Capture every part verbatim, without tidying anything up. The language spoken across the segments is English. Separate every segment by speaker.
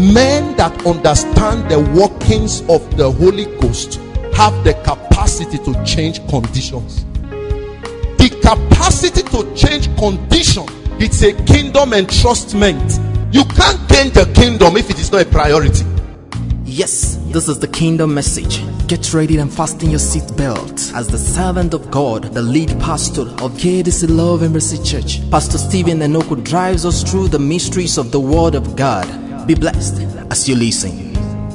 Speaker 1: men that understand the workings of the Holy Ghost have the capacity to change conditions. The capacity to change condition, it's a kingdom entrustment. You can't gain the kingdom if it is not a priority.
Speaker 2: Yes, this is the kingdom message. Get ready and fasten your seatbelt as the servant of God, the lead pastor of K D C Love and Mercy Church, Pastor Stephen Enoku, drives us through the mysteries of the Word of God. Be blessed as you listen.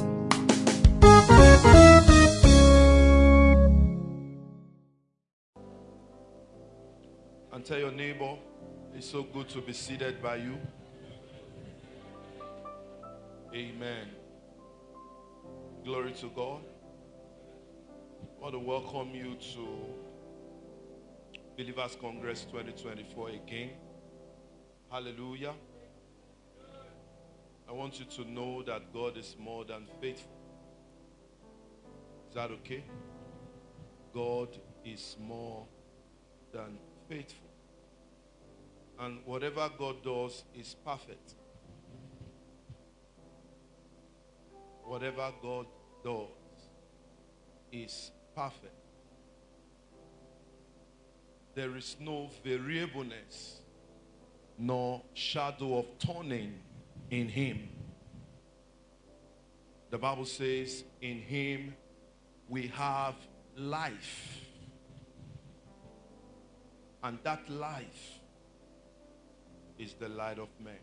Speaker 3: And tell your neighbor, it's so good to be seated by you. Amen. Glory to God. I want to welcome you to Believers Congress twenty twenty-four again. Hallelujah. I want you to know that God is more than faithful. Is that okay? God is more than faithful. And whatever God does is perfect. Whatever God does is perfect. There is no variableness nor shadow of turning in him. The Bible says, in him we have life. And that life is the light of men.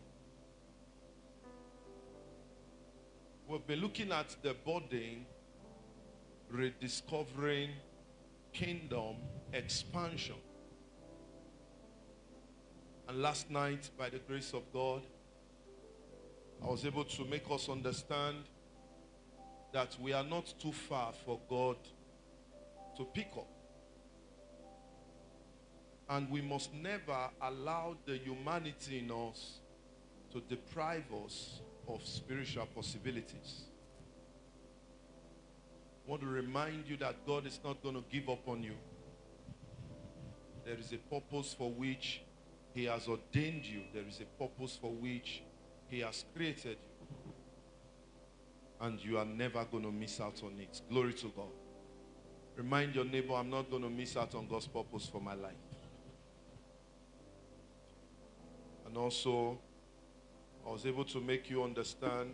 Speaker 3: We'll be looking at the burden, rediscovering kingdom expansion. And last night, by the grace of God, I was able to make us understand that we are not too far for God to pick up. And we must never allow the humanity in us to deprive us of spiritual possibilities. I want to remind you that God is not going to give up on you. There is a purpose for which he has ordained you. There is a purpose for which he has created you. And you are never going to miss out on it. Glory to God. Remind your neighbor, I'm not going to miss out on God's purpose for my life. And also, I was able to make you understand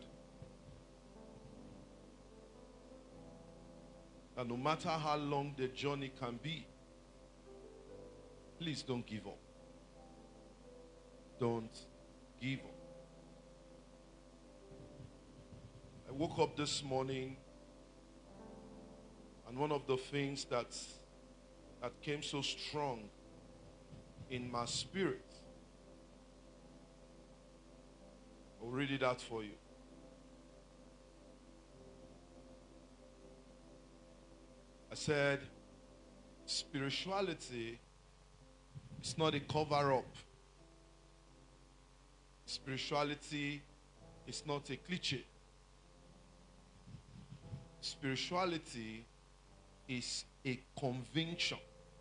Speaker 3: that no matter how long the journey can be, please don't give up. Don't give up. I woke up this morning, and one of the things that, that came so strong in my spirit, I'll read it out for you. I said, spirituality is not a cover-up. Spirituality is not a cliche. Spirituality is a conviction.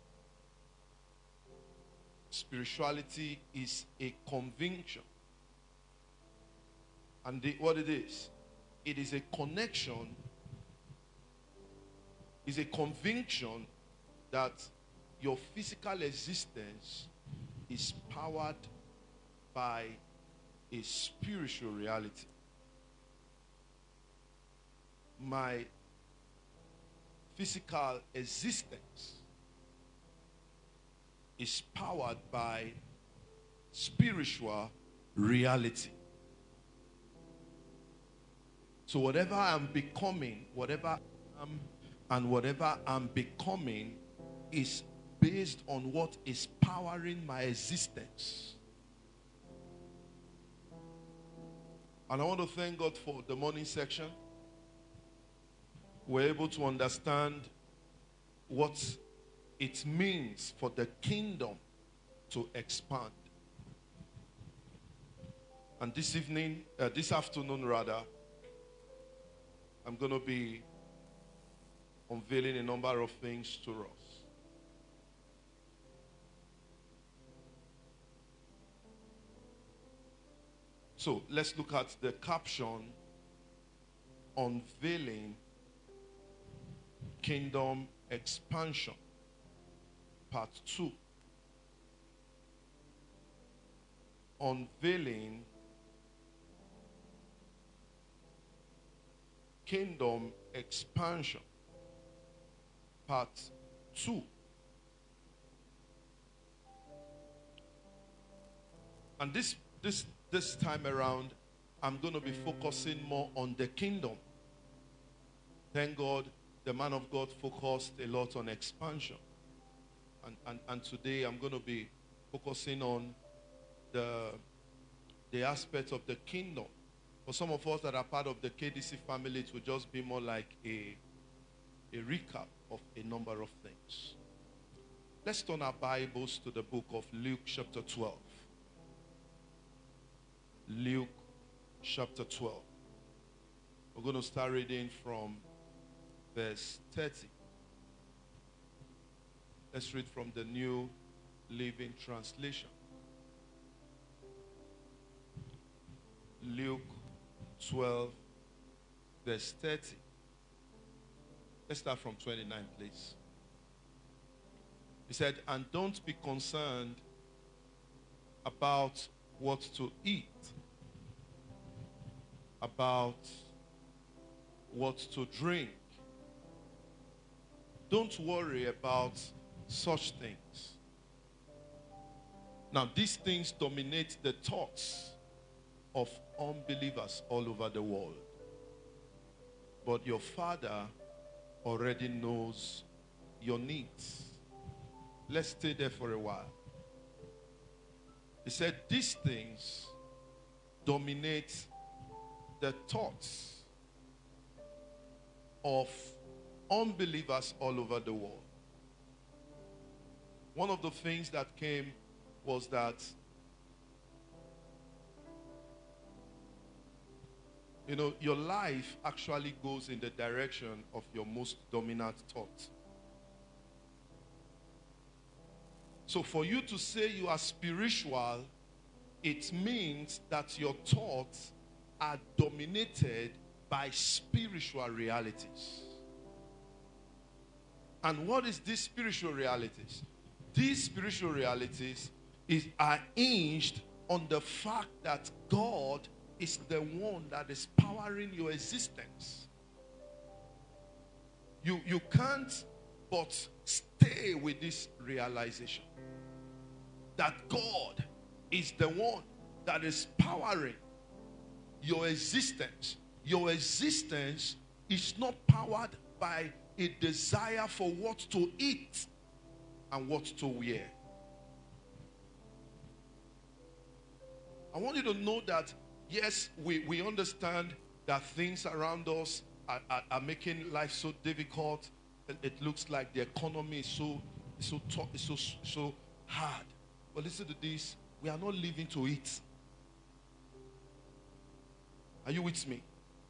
Speaker 3: Spirituality is a conviction. And the, what it is, it is a connection, is a conviction that your physical existence is powered by a spiritual reality. My physical existence is powered by spiritual reality. So whatever I'm becoming, whatever I am and whatever I'm becoming is based on what is powering my existence. And I want to thank God for the morning section. We're able to understand what it means for the kingdom to expand. And this evening, uh, this afternoon rather, I'm going to be unveiling a number of things to us. So let's look at the caption, Unveiling Kingdom Expansion, Part two. Unveiling Kingdom Expansion, Part two. And this this this time around, I'm going to be focusing more on the kingdom. Thank God, the man of God focused a lot on expansion. And, and, and today I'm going to be focusing on the, the aspect of the kingdom. For some of us that are part of the K D C family, it will just be more like a, a recap of a number of things. Let's turn our Bibles to the book of Luke chapter twelve. Luke chapter twelve. We're going to start reading from verse thirty. Let's read from the New Living Translation. Luke twelve, verse thirty. Let's start from twenty-nine, please. He said, and don't be concerned about what to eat, about what to drink. Don't worry about such things. Now, these things dominate the thoughts of unbelievers all over the world. But your Father already knows your needs. Let's stay there for a while. He said, these things dominate the thoughts of unbelievers all over the world. One of the things that came was that, you know, your life actually goes in the direction of your most dominant thought. So for you to say you are spiritual, it means that your thoughts are dominated by spiritual realities. And what is these spiritual realities? These spiritual realities is, are hinged on the fact that God is the one that is powering your existence. You, you can't but stay with this realization that God is the one that is powering your existence. Your existence is not powered by a desire for what to eat and what to wear. I want you to know that, yes, we, we understand that things around us are, are, are making life so difficult. It, it looks like the economy is so, so, tough, so, so hard. But listen to this. We are not living to eat. Are you with me?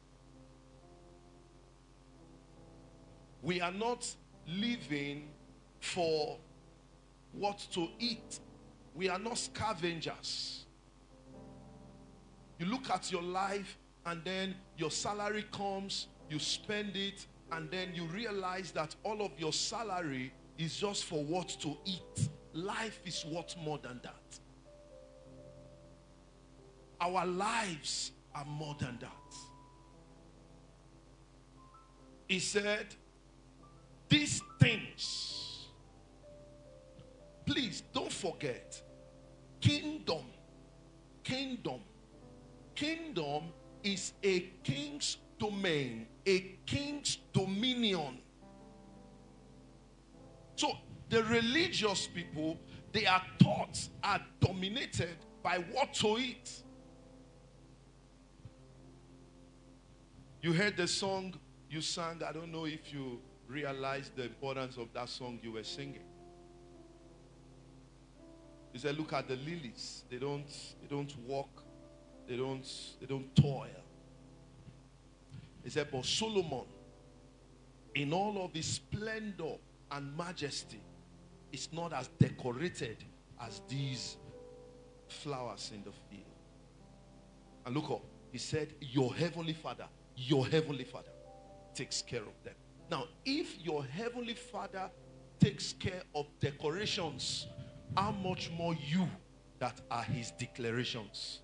Speaker 3: We are not living for what to eat. We are not scavengers. You look at your life and then your salary comes, you spend it, and then you realize that all of your salary is just for what to eat. Life is what more than that. Our lives are more than that. He said, these things, please don't forget, kingdom, kingdom, kingdom is a king's domain, a king's dominion. So the religious people, their thoughts are dominated by what to eat. You heard the song you sang. I don't know if you realized the importance of that song you were singing. He said, look at the lilies. They don't, they don't walk. They don't, they don't toil. He said, but Solomon, in all of his splendor and majesty, is not as decorated as these flowers in the field. And look up. He said, your heavenly Father your heavenly Father takes care of them. Now, if your heavenly Father takes care of decorations, how much more you that are his declarations?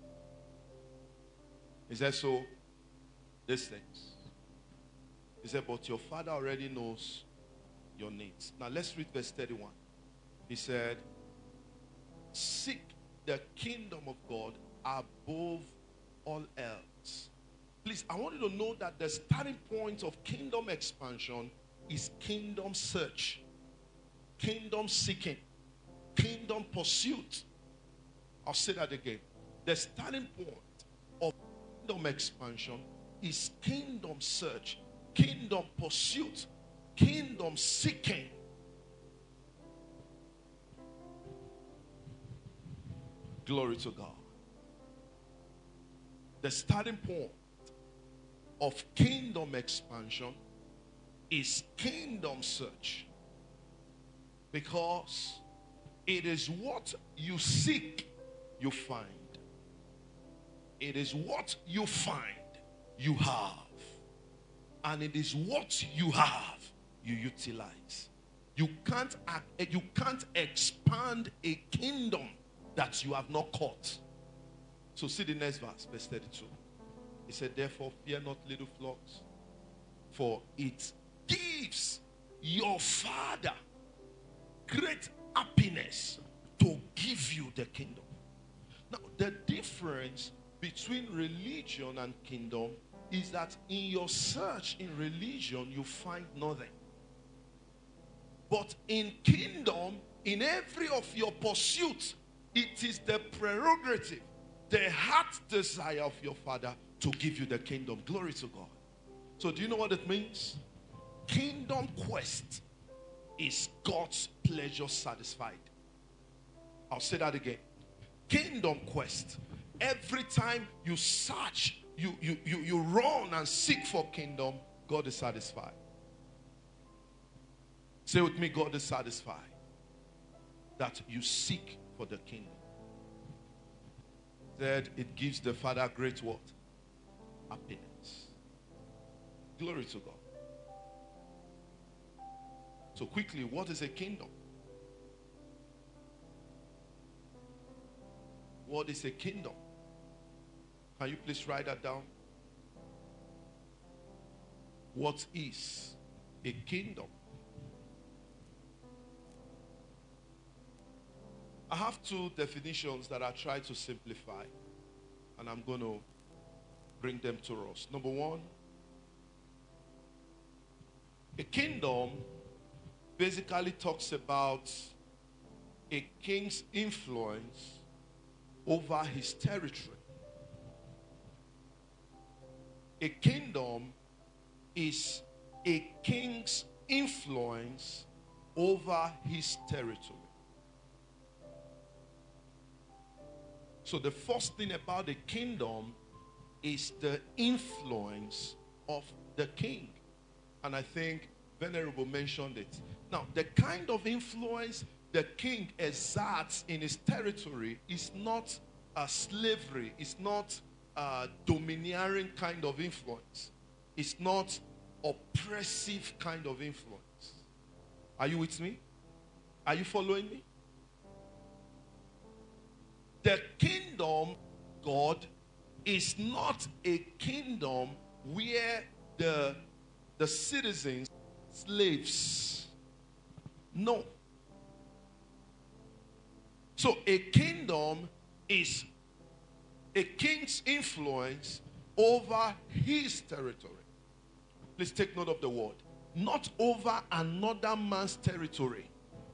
Speaker 3: He said, so, these things. He said, but your Father already knows your needs. Now, let's read verse thirty-one. He said, seek the kingdom of God above all else. Please, I want you to know that the starting point of kingdom expansion is kingdom search, kingdom seeking, kingdom pursuit. I'll say that again. The starting point of kingdom expansion is kingdom search, kingdom pursuit, kingdom seeking. Glory to God. The starting point of kingdom expansion is kingdom search, because it is what you seek, you find. It is what you find, you have. And it is what you have, you utilize. You can't, you can't expand a kingdom that you have not caught. So see the next verse, verse thirty-two. He said, therefore fear not, little flocks, for it gives your Father great happiness to give you the kingdom. Now, the difference between religion and kingdom is that in your search in religion, you find nothing. But in kingdom, in every of your pursuits, it is the prerogative, the heart desire of your Father to give you the kingdom. Glory to God. So do you know what it means? Kingdom quest is God's pleasure satisfied. I'll say that again. Kingdom quest. Every time you search, you, you, you, you run and seek for kingdom, God is satisfied. Say with me, God is satisfied that you seek for the kingdom. That it gives the Father great what? Happiness. Glory to God. So quickly, what is a kingdom? What is a kingdom? Can you please write that down? What is a kingdom? I have two definitions that I try to simplify, and I'm going to bring them to us. Number one, a kingdom basically talks about a king's influence over his territory. A kingdom is a king's influence over his territory. So the first thing about the kingdom is the influence of the king. And I think Venerable mentioned it. Now, the kind of influence the king exerts in his territory is not a slavery. It's not a domineering kind of influence. It's not oppressive kind of influence. Are you with me? Are you following me? The kingdom, God, is not a kingdom where the, the citizens are slaves. No. So a kingdom is a king's influence over his territory. Please take note of the word. Not over another man's territory.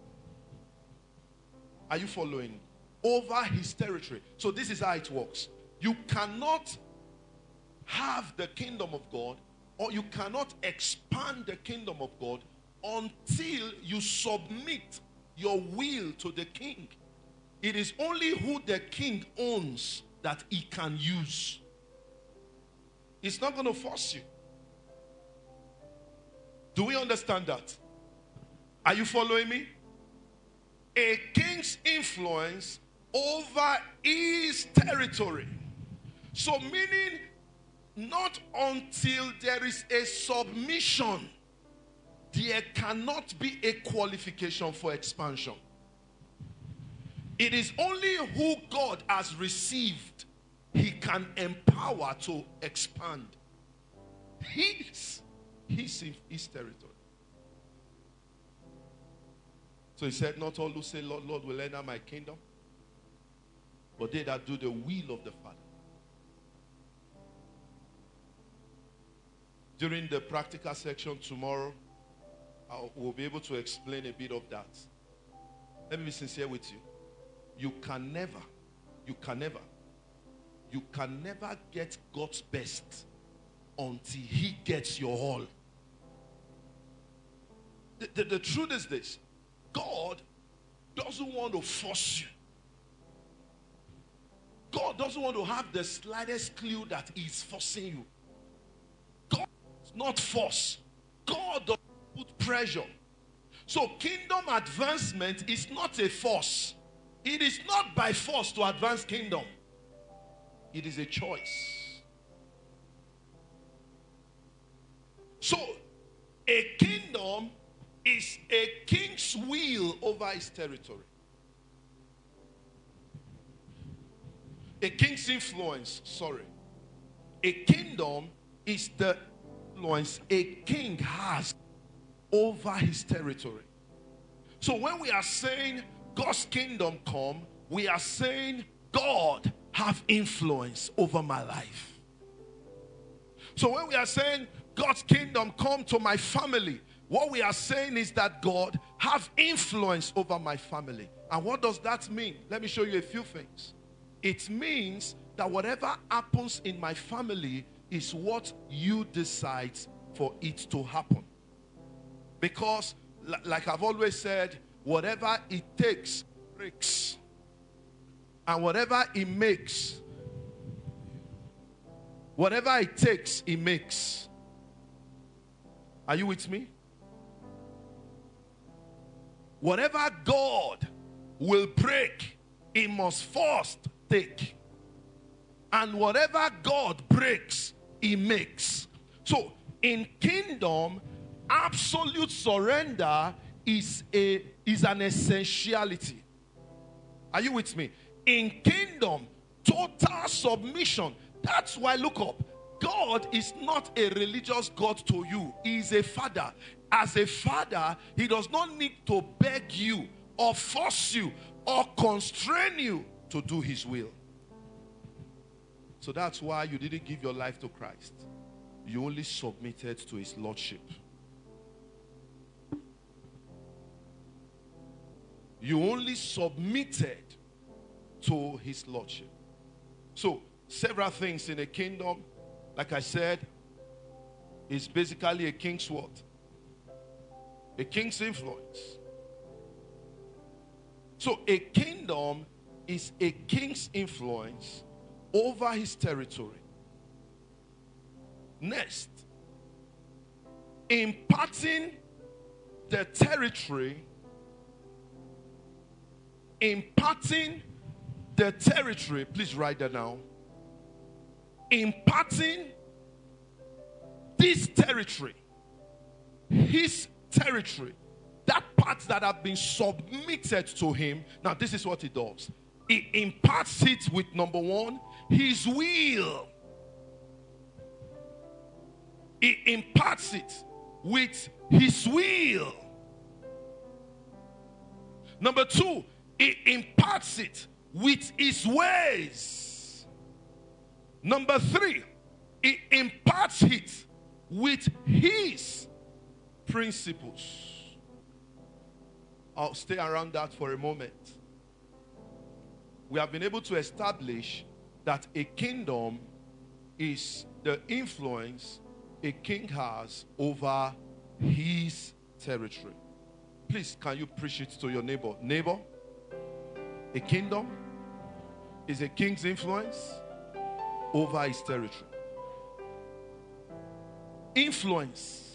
Speaker 3: Are you following? Over his territory. So this is how it works. You cannot have the kingdom of God, or you cannot expand the kingdom of God until you submit your will to the king. It is only who the king owns that he can use. It's not going to force you. Do we understand that? Are you following me? A king's influence over his territory. So meaning, not until there is a submission, there cannot be a qualification for expansion. It is only who God has received he can empower to expand his, his, his territory. So he said, not all who say, Lord, Lord, will enter my kingdom, but they that do the will of the Father. During the practical section tomorrow, I will be able to explain a bit of that. Let me be sincere with you. You can never, you can never, you can never get God's best until he gets your all. The, the, the truth is this. God doesn't want to force you. God doesn't want to have the slightest clue that he's forcing you. God does not force. God does not put pressure. So kingdom advancement is not a force. It is not by force to advance kingdom. It is a choice. So a kingdom is a king's will over his territory. A king's influence, sorry. A kingdom is the influence a king has over his territory. So when we are saying God's kingdom come, we are saying God have influence over my life. So when we are saying God's kingdom come to my family, what we are saying is that God have influence over my family. And what does that mean? Let me show you a few things. It means that whatever happens in my family is what you decide for it to happen. Because, like I've always said, whatever it takes breaks. And whatever it makes, whatever it takes, it makes. Are you with me? Whatever God will break, it must first take. And whatever God breaks, he makes. So in kingdom, absolute surrender is a is an essentiality. Are you with me? In kingdom, total submission. That's why, look up, God is not a religious God to you. He is a father. As a father, he does not need to beg you or force you or constrain you to do his will. So that's why you didn't give your life to Christ. You only submitted to his lordship. You only submitted to his lordship. So, several things in a kingdom, like I said, is basically a king's what? A king's influence. So, a kingdom is a king's influence over his territory. Next, imparting the territory, imparting the territory, please write that down. Imparting this territory, his territory, that part that have been submitted to him. Now, this is what he does. He imparts it with, number one, his will. He imparts it with his will. Number two, he imparts it with his ways. Number three, he imparts it with his principles. I'll stay around that for a moment. We have been able to establish that a kingdom is the influence a king has over his territory. Please, can you preach it to your neighbor? Neighbor, a kingdom is a king's influence over his territory. Influence.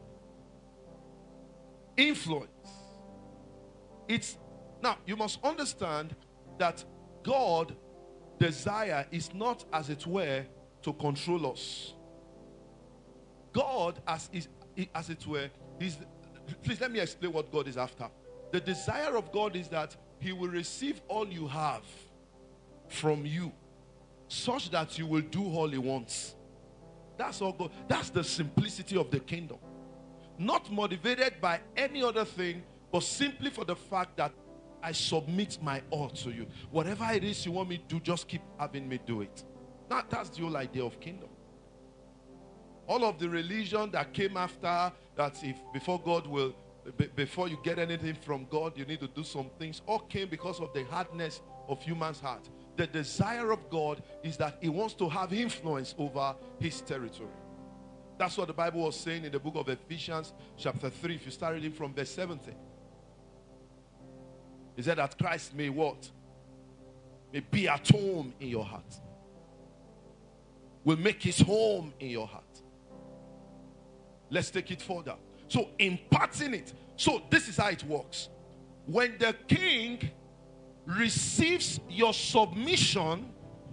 Speaker 3: Influence. It's now you must understand that God desire is not, as it were, to control us. God, as is, as it were, is. Please let me explain what God is after. The desire of God is that He will receive all you have from you, such that you will do all He wants. That's all God. That's the simplicity of the kingdom. Not motivated by any other thing, but simply for the fact that I submit my all to you. Whatever it is you want me to do, just keep having me do it. That, that's the whole idea of kingdom. All of the religion that came after, that if before God will, b- before you get anything from God, you need to do some things, all came because of the hardness of human's heart. The desire of God is that He wants to have influence over His territory. That's what the Bible was saying in the book of Ephesians chapter three. If you start reading from verse seventeen. He said that Christ may what? May be at home in your heart. Will make His home in your heart. Let's take it further. So imparting it. So this is how it works. When the king receives your submission,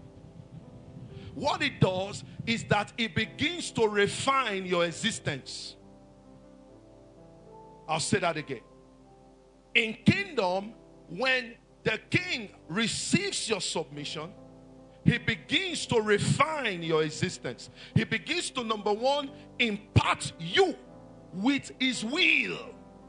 Speaker 3: what it does is that it begins to refine your existence. I'll say that again. In kingdom, when the king receives your submission, he begins to refine your existence. He begins to, number one, impart you with his will.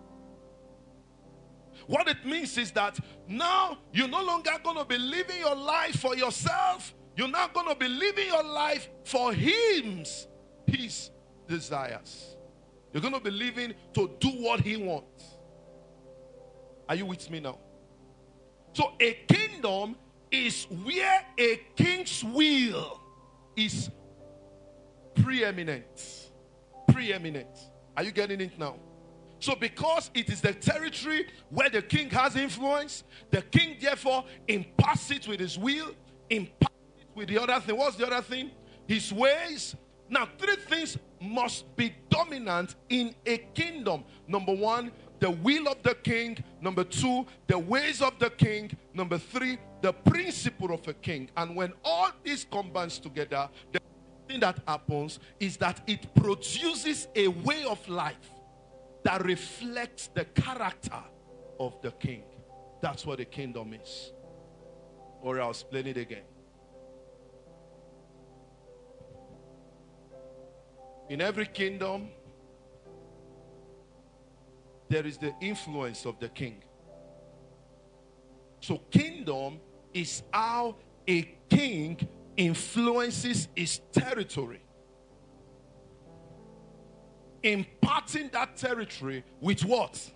Speaker 3: What it means is that now you're no longer going to be living your life for yourself. You're not going to be living your life for him, his desires. You're going to be living to do what he wants. Are you with me now? So a kingdom is where a king's will is preeminent. Preeminent. Are you getting it now? So because it is the territory where the king has influence, the king therefore imparts it with his will, imparts it with the other thing. What's the other thing? His ways. Now, three things must be dominant in a kingdom. Number one, the will of the king. Number two, the ways of the king. Number three, the principle of a king. And when all this combines together, the thing that happens is that it produces a way of life that reflects the character of the king. That's what a kingdom is. Or I'll explain it again. In every kingdom, there is the influence of the king. So kingdom is how a king influences his territory, imparting that territory with what?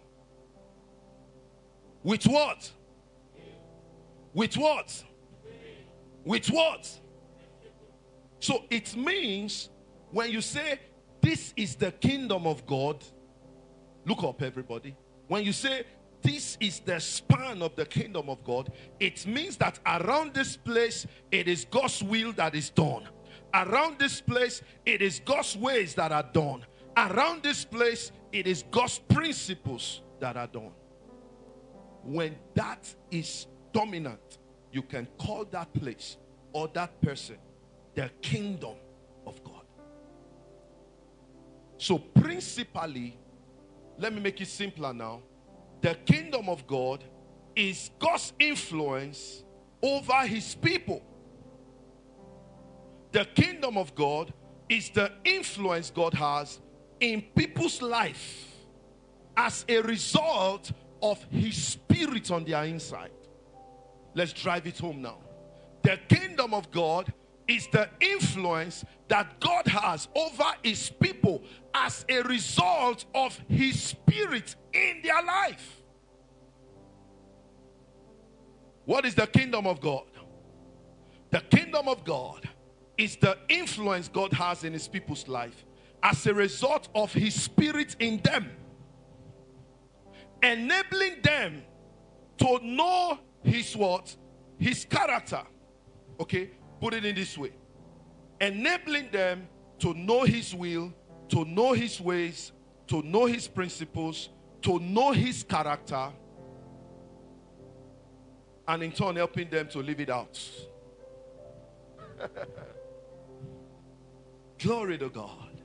Speaker 3: With what? With what? With what? So it means when you say this is the kingdom of God, look up everybody. When you say this is the span of the kingdom of God, it means that around this place it is God's will that is done. Around this place it is God's ways that are done. Around this place it is God's principles that are done. When that is dominant, you can call that place or that person the kingdom of God. So principally, let me make it simpler now. The kingdom of God is God's influence over his people. The kingdom of God is the influence God has in people's life as a result of his spirit on their inside. Let's drive it home now. The kingdom of God is the influence that God has over his people as a result of his spirit in their life. What is the kingdom of God? The kingdom of God is the influence God has in his people's life as a result of his spirit in them, enabling them to know his what? His character. Okay? Put it in this way. Enabling them to know his will, to know his ways, to know his principles, to know his character, and in turn helping them to live it out. Glory to God.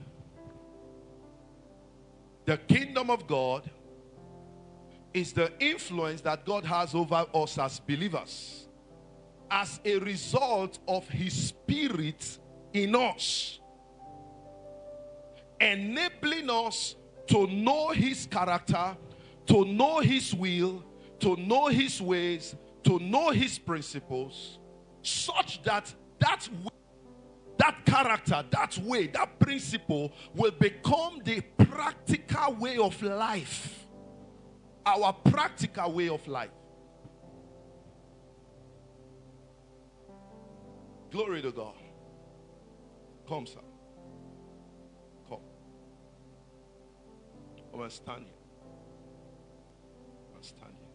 Speaker 3: The kingdom of God is the influence that God has over us as believers as a result of his spirit in us, enabling us to know his character, to know his will, to know his ways, to know his principles, such that that that character, that way, that principle will become the practical way of life. Our practical way of life. Glory to God. Come, sir. Come. Come and stand here. Come and stand here.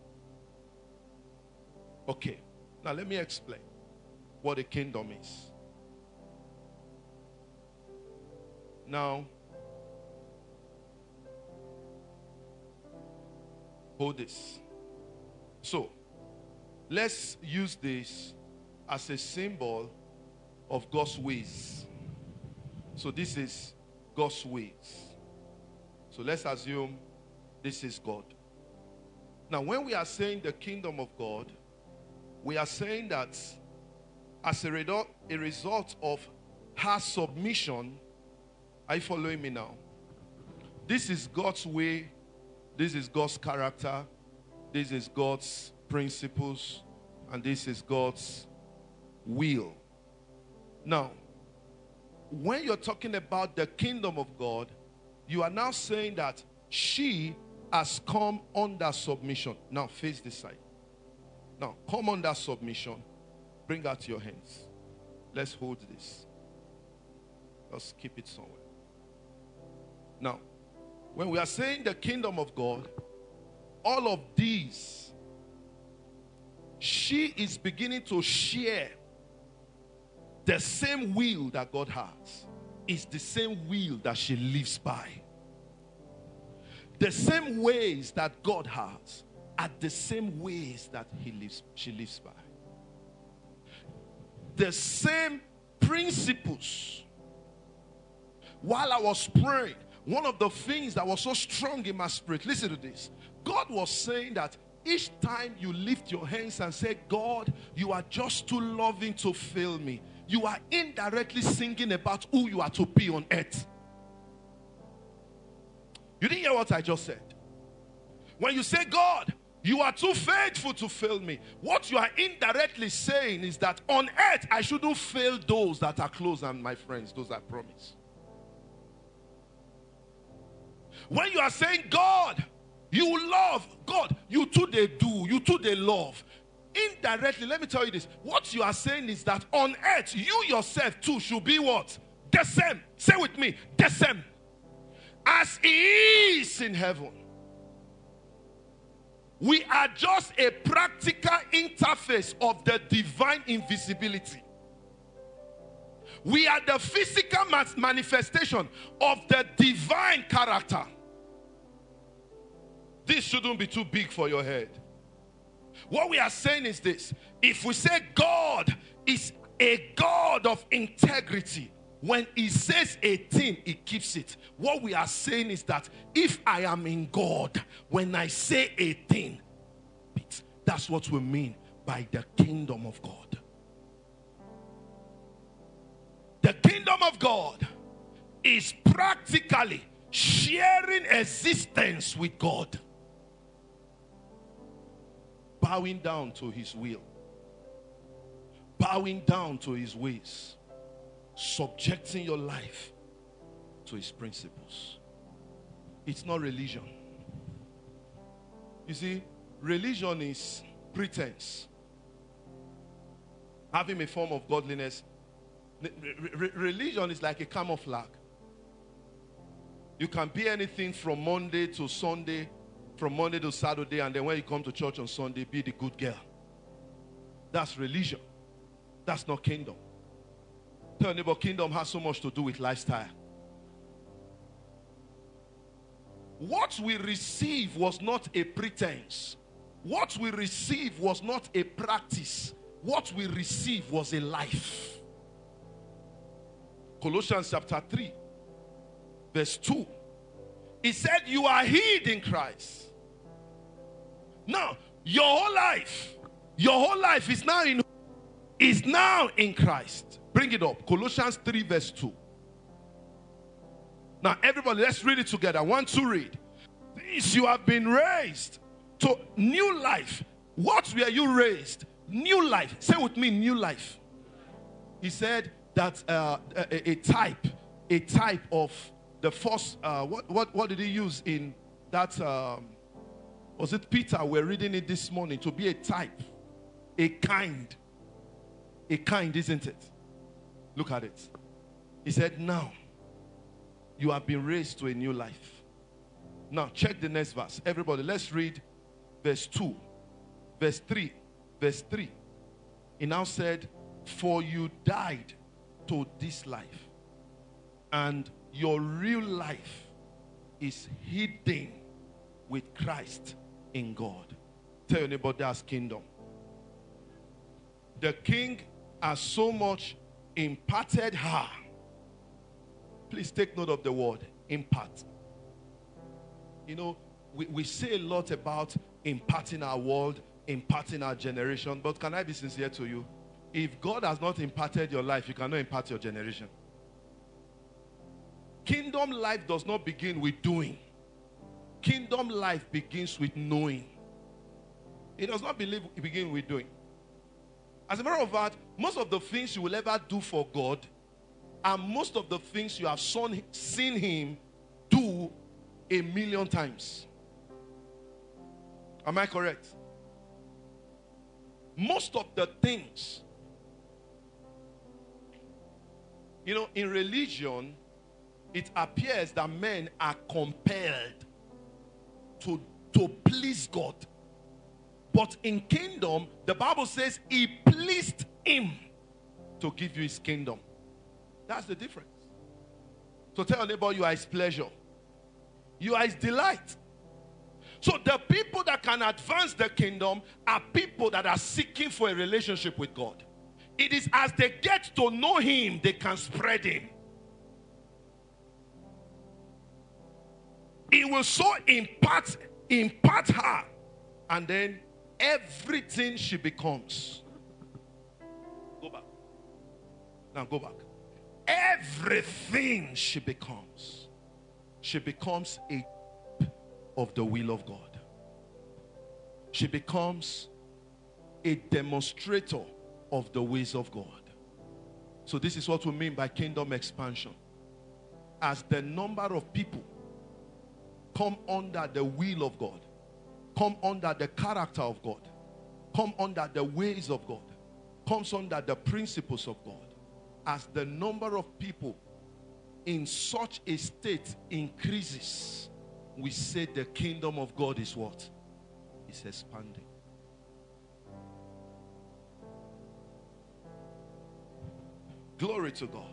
Speaker 3: Okay. Now let me explain what a kingdom is. Now, hold this. So, let's use this as a symbol of God's ways. So this is God's ways. So let's assume this is God. Now, when we are saying the kingdom of God, we are saying that as a result, a result of her submission. Are you following me now? This is God's way. This is God's character. This is God's principles. And this is God's will. Now, when you're talking about the kingdom of God, you are now saying that she has come under submission. Now, face this side. Now, come under submission. Bring out your hands. Let's hold this. Let's keep it somewhere. Now, when we are saying the kingdom of God, all of these, she is beginning to share the same will that God has. It's the same will that she lives by. The same ways that God has are the same ways that he lives, she lives by. The same principles. While I was praying, one of the things that was so strong in my spirit, listen to this. God was saying that each time you lift your hands and say, God, you are just too loving to fail me, you are indirectly singing about who you are to be on earth. You didn't hear what I just said? When you say, God, you are too faithful to fail me, what you are indirectly saying is that on earth I shouldn't fail those that are close and my friends, those I promise. When you are saying, God, you love, God, you too they do, you too they love. Indirectly, let me tell you this. What you are saying is that on earth, you yourself too should be what? The same. Say with me, the same. As he is in heaven. We are just a practical interface of the divine invisibility. We are the physical manifestation of the divine character. This shouldn't be too big for your head. What we are saying is this. If we say God is a God of integrity, when he says a thing, he keeps it. What we are saying is that if I am in God, when I say a thing, that's what we mean by the kingdom of God. The kingdom of God is practically sharing existence with God. Bowing down to his will. Bowing down to his ways. Subjecting your life to his principles. It's not religion. You see, religion is pretense. Having a form of godliness. Religion is like a camouflage. You can be anything from Monday to Sunday, from Monday to Saturday, and then when you come to church on Sunday, be the good girl. That's religion. That's not kingdom. Tell your neighbor, kingdom has so much to do with lifestyle. What we receive was not a pretense. What we receive was not a practice. What we receive was a life. Colossians chapter three, verse two. He said, you are hid in Christ. Now, your whole life, your whole life is now in is now in Christ. Bring it up. Colossians three, verse two. Now, everybody, let's read it together. One, two, read. This you have been raised to new life. What were you raised? New life. Say with me, new life. He said that uh, a, a type, a type of the first, uh, what, what, what did he use in that, um, was it Peter? We're reading it this morning. To be a type, a kind, a kind, isn't it? Look at it. He said, now, you have been raised to a new life. Now, check the next verse. Everybody, let's read verse two, verse three, verse three. He now said, for you died to this life, and your real life is hidden with Christ in God. Tell your neighbor, that's kingdom. The king has so much imparted her. Please take note of the word impart. You know, we, we say a lot about imparting our world, imparting our generation, but can I be sincere to you? If God has not imparted your life, you cannot impart your generation. Kingdom life does not begin with doing. Kingdom life begins with knowing. It does not believe, begin with doing. As a matter of fact, most of the things you will ever do for God are most of the things you have son, seen him do a million times. Am I correct? Most of the things, you know, in religion, it appears that men are compelled to, to please God. But in kingdom, the Bible says he pleased him to give you his kingdom. That's the difference. So tell your neighbor, you are his pleasure. You are his delight. So the people that can advance the kingdom are people that are seeking for a relationship with God. It is as they get to know him, they can spread him. It will so impart, impart her, and then everything she becomes. Go back. Now go back. Everything she becomes, she becomes a of the will of God. She becomes a demonstrator of the ways of God. So this is what we mean by kingdom expansion. As the number of people come under the will of God, come under the character of God, come under the ways of God, comes under the principles of God, as the number of people in such a state increases, we say the kingdom of God is what? It's expanding. Glory to God.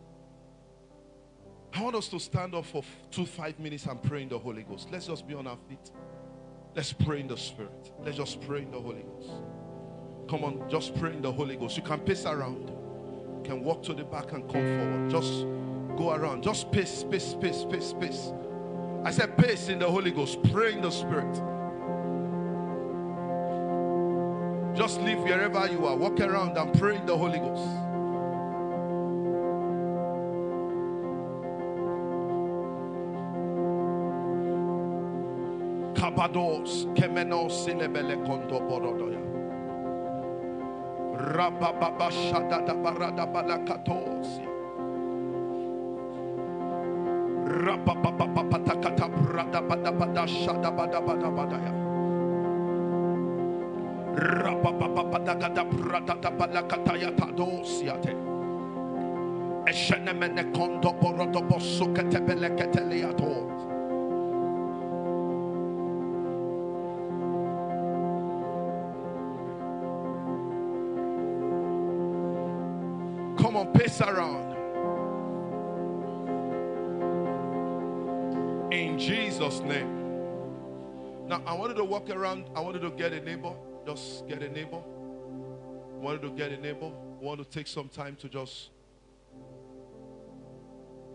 Speaker 3: I want us to stand up for two, five minutes and pray in the Holy Ghost. Let's just be on our feet. Let's pray in the Spirit. Let's just pray in the Holy Ghost. Come on, just pray in the Holy Ghost. You can pace around. You can walk to the back and come forward. Just go around. Just pace, pace, pace, pace, pace. I said pace in the Holy Ghost. Pray in the Spirit. Just live wherever you are. Walk around and pray in the Holy Ghost. Kabados, Kemenos, Silebele Kondo Borodoya. Rababa Shadada Barada Balakatosia. Rababa Patakata Brada Bada Bada Shada Bada Bada Badaya. Rababa Patakata Brada Balakataya Tadosiate. Eshenemene Kondo Borodo Bosukete Beleketeliato. Come on, pace around. In Jesus' name. Now, I wanted to walk around. I wanted to get a neighbor. Just get a neighbor. I wanted to get a neighbor. I want to take some time to just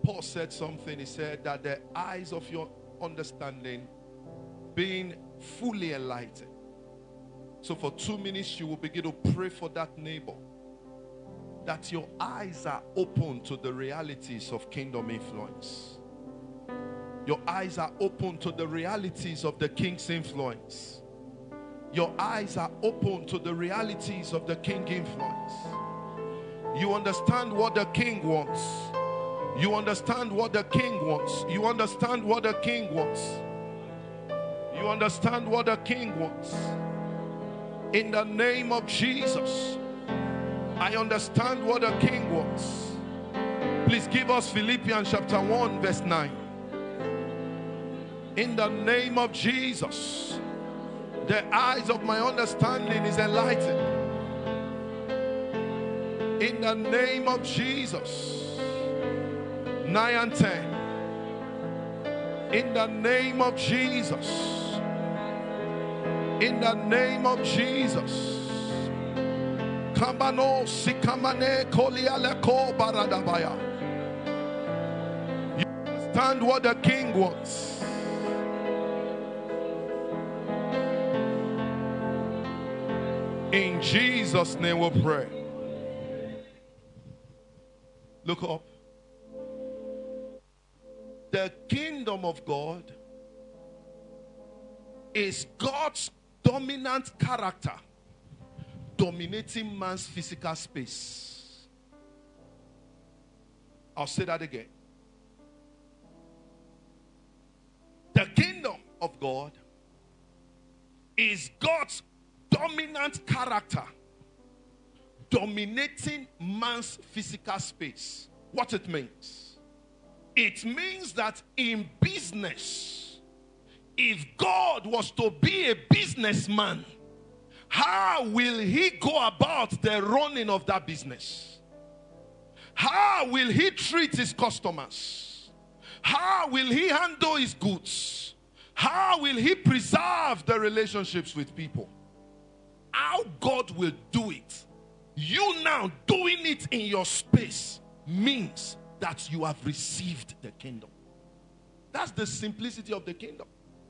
Speaker 3: Paul said something. He said that the eyes of your understanding being fully enlightened. So for two minutes, you will begin to pray for that neighbor, that your eyes are open to the realities of kingdom influence. Your eyes are open to the realities of the king's influence. Your eyes are open to the realities of the king influence. You understand what the king wants. You understand what the king wants. You understand what the king wants. You understand what the king wants. In the name of Jesus, I understand what the king wants. Please give us Philippians chapter one verse nine. In the name of Jesus, the eyes of my understanding is enlightened. In the name of Jesus, nine and ten. In the name of Jesus, in the name of Jesus. Kambano sikamane kolialeko baradabaya. You understand what the king wants. In Jesus' name we pray. Look up. The kingdom of God is God's dominant character dominating man's physical space. I'll say that again. The kingdom of God is God's dominant character dominating man's physical space. What it means? It means that in business, if God was to be a businessman, how will he go about the running of that business? How will he treat his customers? How will he handle his goods? How will he preserve the relationships with people? How God will do it, you now doing it in your space, means that you have received the kingdom. That's the simplicity of the kingdom.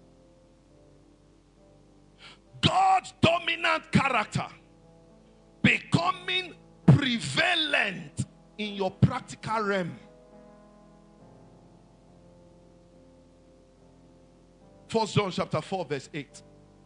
Speaker 3: God's dominant character becoming prevalent in your practical realm. First John chapter four verse eight.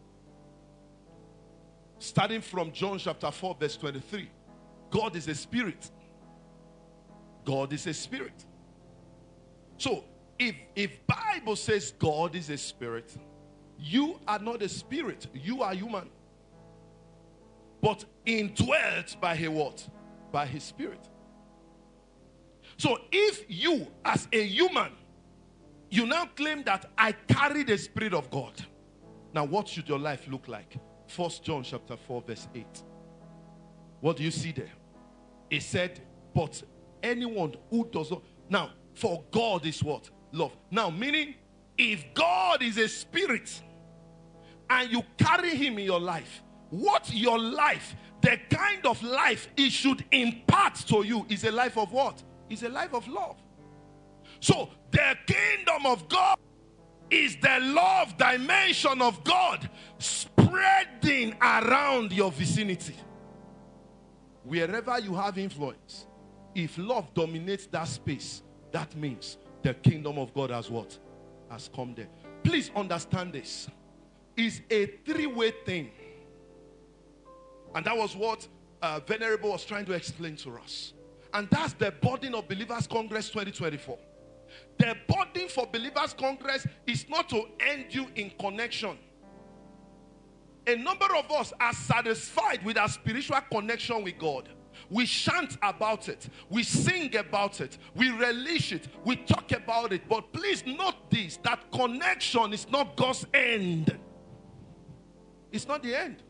Speaker 3: Starting from John chapter four verse twenty-three. God is a spirit. God is a spirit. So if if Bible says God is a spirit, you are not a spirit, you are human. But indwelt by his what? By his spirit. So if you as a human, you now claim that I carry the spirit of God. Now what should your life look like? First John chapter four verse eight. What do you see there? It said, but anyone who does not. Now, for God is what? Love. Now, meaning, if God is a spirit and you carry him in your life, what your life, the kind of life it should impart to you is a life of what? Is a life of love. So, the kingdom of God is the love dimension of God spreading around your vicinity. Wherever you have influence, if love dominates that space, that means the kingdom of God has what? Has come there. Please understand this. It's a three-way thing. And that was what uh, Venerable was trying to explain to us. And that's the burden of Believers Congress twenty twenty-four. The burden for Believers Congress is not to end you in connection. A number of us are satisfied with our spiritual connection with God. We chant about it. We sing about it. We relish it. We talk about it. But please note this, that connection is not God's end. It's not the end.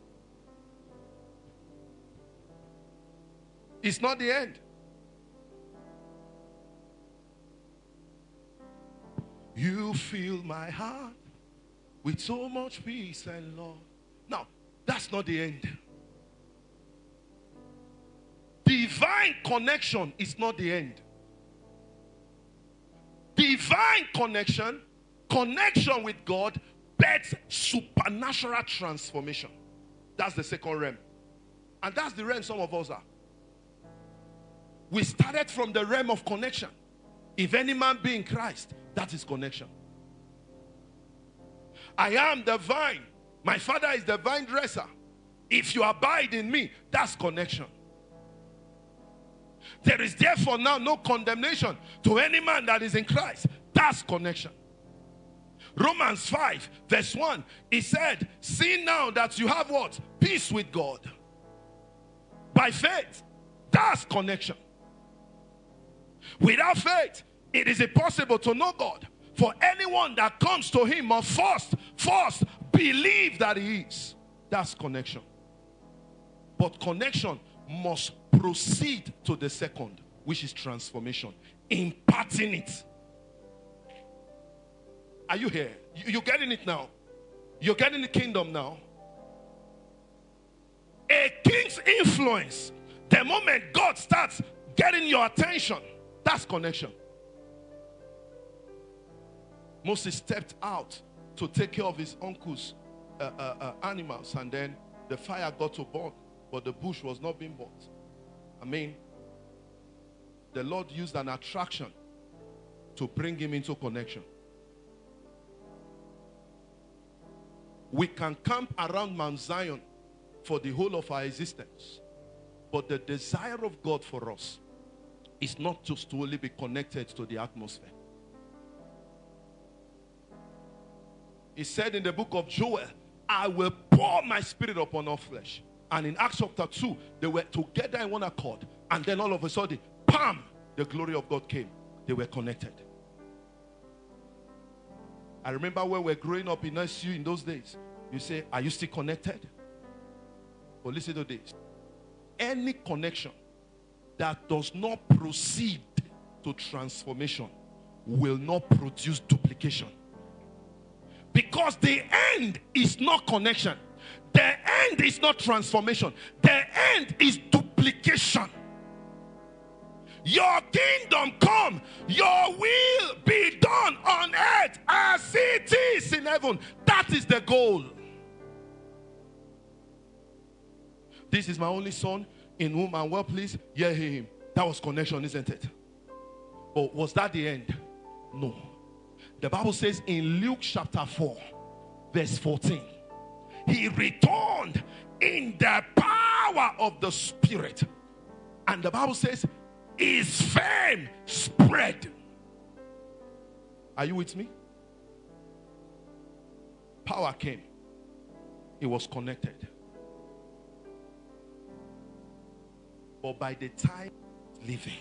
Speaker 3: It's not the end. You fill my heart with so much peace and love. Now, that's not the end. Divine connection is not the end. divine connection, connection with God, bets supernatural transformation. That's the second realm. And that's the realm some of us are. We started from the realm of connection. If any man be in Christ, that is connection. I am the vine. My Father is the vine dresser. If you abide in me, that's connection. There is therefore now no condemnation to any man that is in Christ. That's connection. Romans five verse one, he said, see now that you have what? Peace with God. By faith. That's connection. Without faith, it is impossible to know God. For anyone that comes to him must first, first believe that he is. That's connection. But connection must proceed to the second, which is transformation. Imparting it. Are you here? You're getting it now. You're getting the kingdom now. A king's influence, the moment God starts getting your attention, that's connection. Moses stepped out to take care of his uncle's uh, uh, uh, animals, and then the fire got to burn, but the bush was not being burnt. I mean, the Lord used an attraction to bring him into connection. We can camp around Mount Zion for the whole of our existence, but the desire of God for us is not just to only be connected to the atmosphere. He said in the book of Joel, I will pour my spirit upon all flesh. And in Acts chapter two, they were together in one accord. And then all of a sudden, bam, the glory of God came. They were connected. I remember when we were growing up in S U in those days. You say, are you still connected? But listen to this. Any connection that does not proceed to transformation will not produce duplication. Because the end is not connection. The end is not transformation. The end is duplication. Your kingdom come, your will be done on earth as it is in heaven. That is the goal. This is my only son in whom I'm well pleased. Hear him. That was connection, isn't it? But was that the end? No. The Bible says in Luke chapter four, verse fourteen, he returned in the power of the Spirit. And the Bible says his fame spread. Are you with me? Power came. It was connected. But by the time living,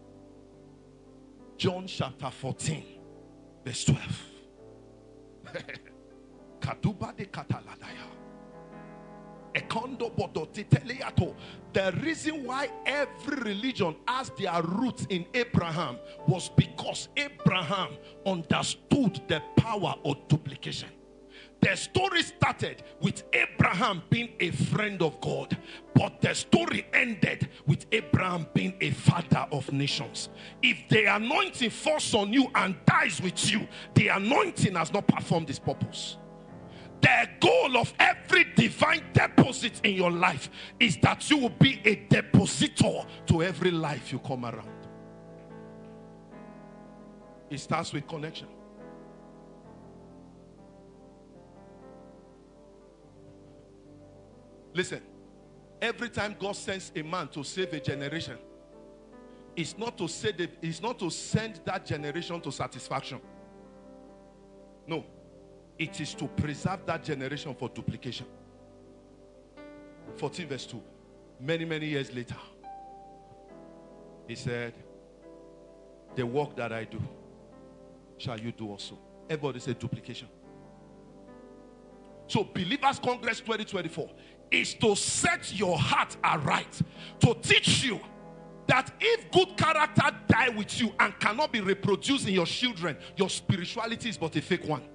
Speaker 3: John chapter fourteen, verse twelve. Kaduba de kataladaya. The reason why every religion has their roots in Abraham was because Abraham understood the power of duplication. The story started with Abraham being a friend of God, but the story ended with Abraham being a father of nations. If the anointing falls on you and dies with you, the anointing has not performed its purpose. The goal of every divine deposit in your life is that you will be a depositor to every life you come around. It starts with connection. Listen, every time God sends a man to save a generation, it's not to say that, it's not to send that generation to satisfaction. No. It is to preserve that generation for duplication. fourteen verse two. Many, many years later, he said, the work that I do, shall you do also. Everybody say duplication. So Believers Congress twenty twenty-four is to set your heart aright, to teach you that if good character die with you and cannot be reproduced in your children, your spirituality is but a fake one.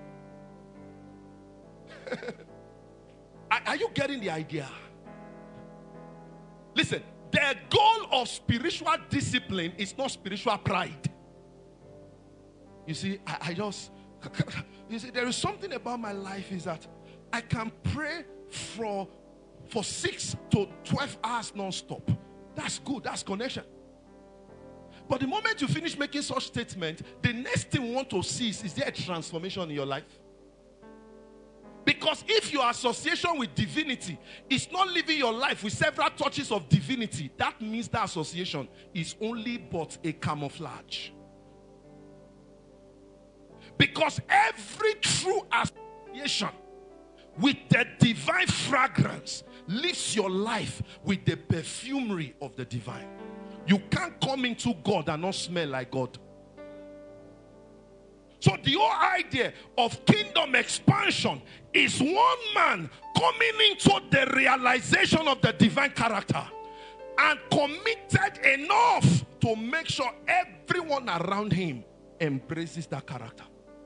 Speaker 3: Are you getting the idea? Listen, the goal of spiritual discipline is not spiritual pride. You see, I, I just, you see, there is something about my life is that I can pray for, for six to twelve hours non-stop. That's good. That's connection. But the moment you finish making such statement, the next thing we want to see is, is there a transformation in your life? Because if your association with divinity is not living your life with several touches of divinity, that means that association is only but a camouflage. Because every true association with the divine fragrance lives your life with the perfumery of the divine. You can't come into God and not smell like God. So the whole idea of kingdom expansion is one man coming into the realization of the divine character and committed enough to make sure everyone around him embraces that character.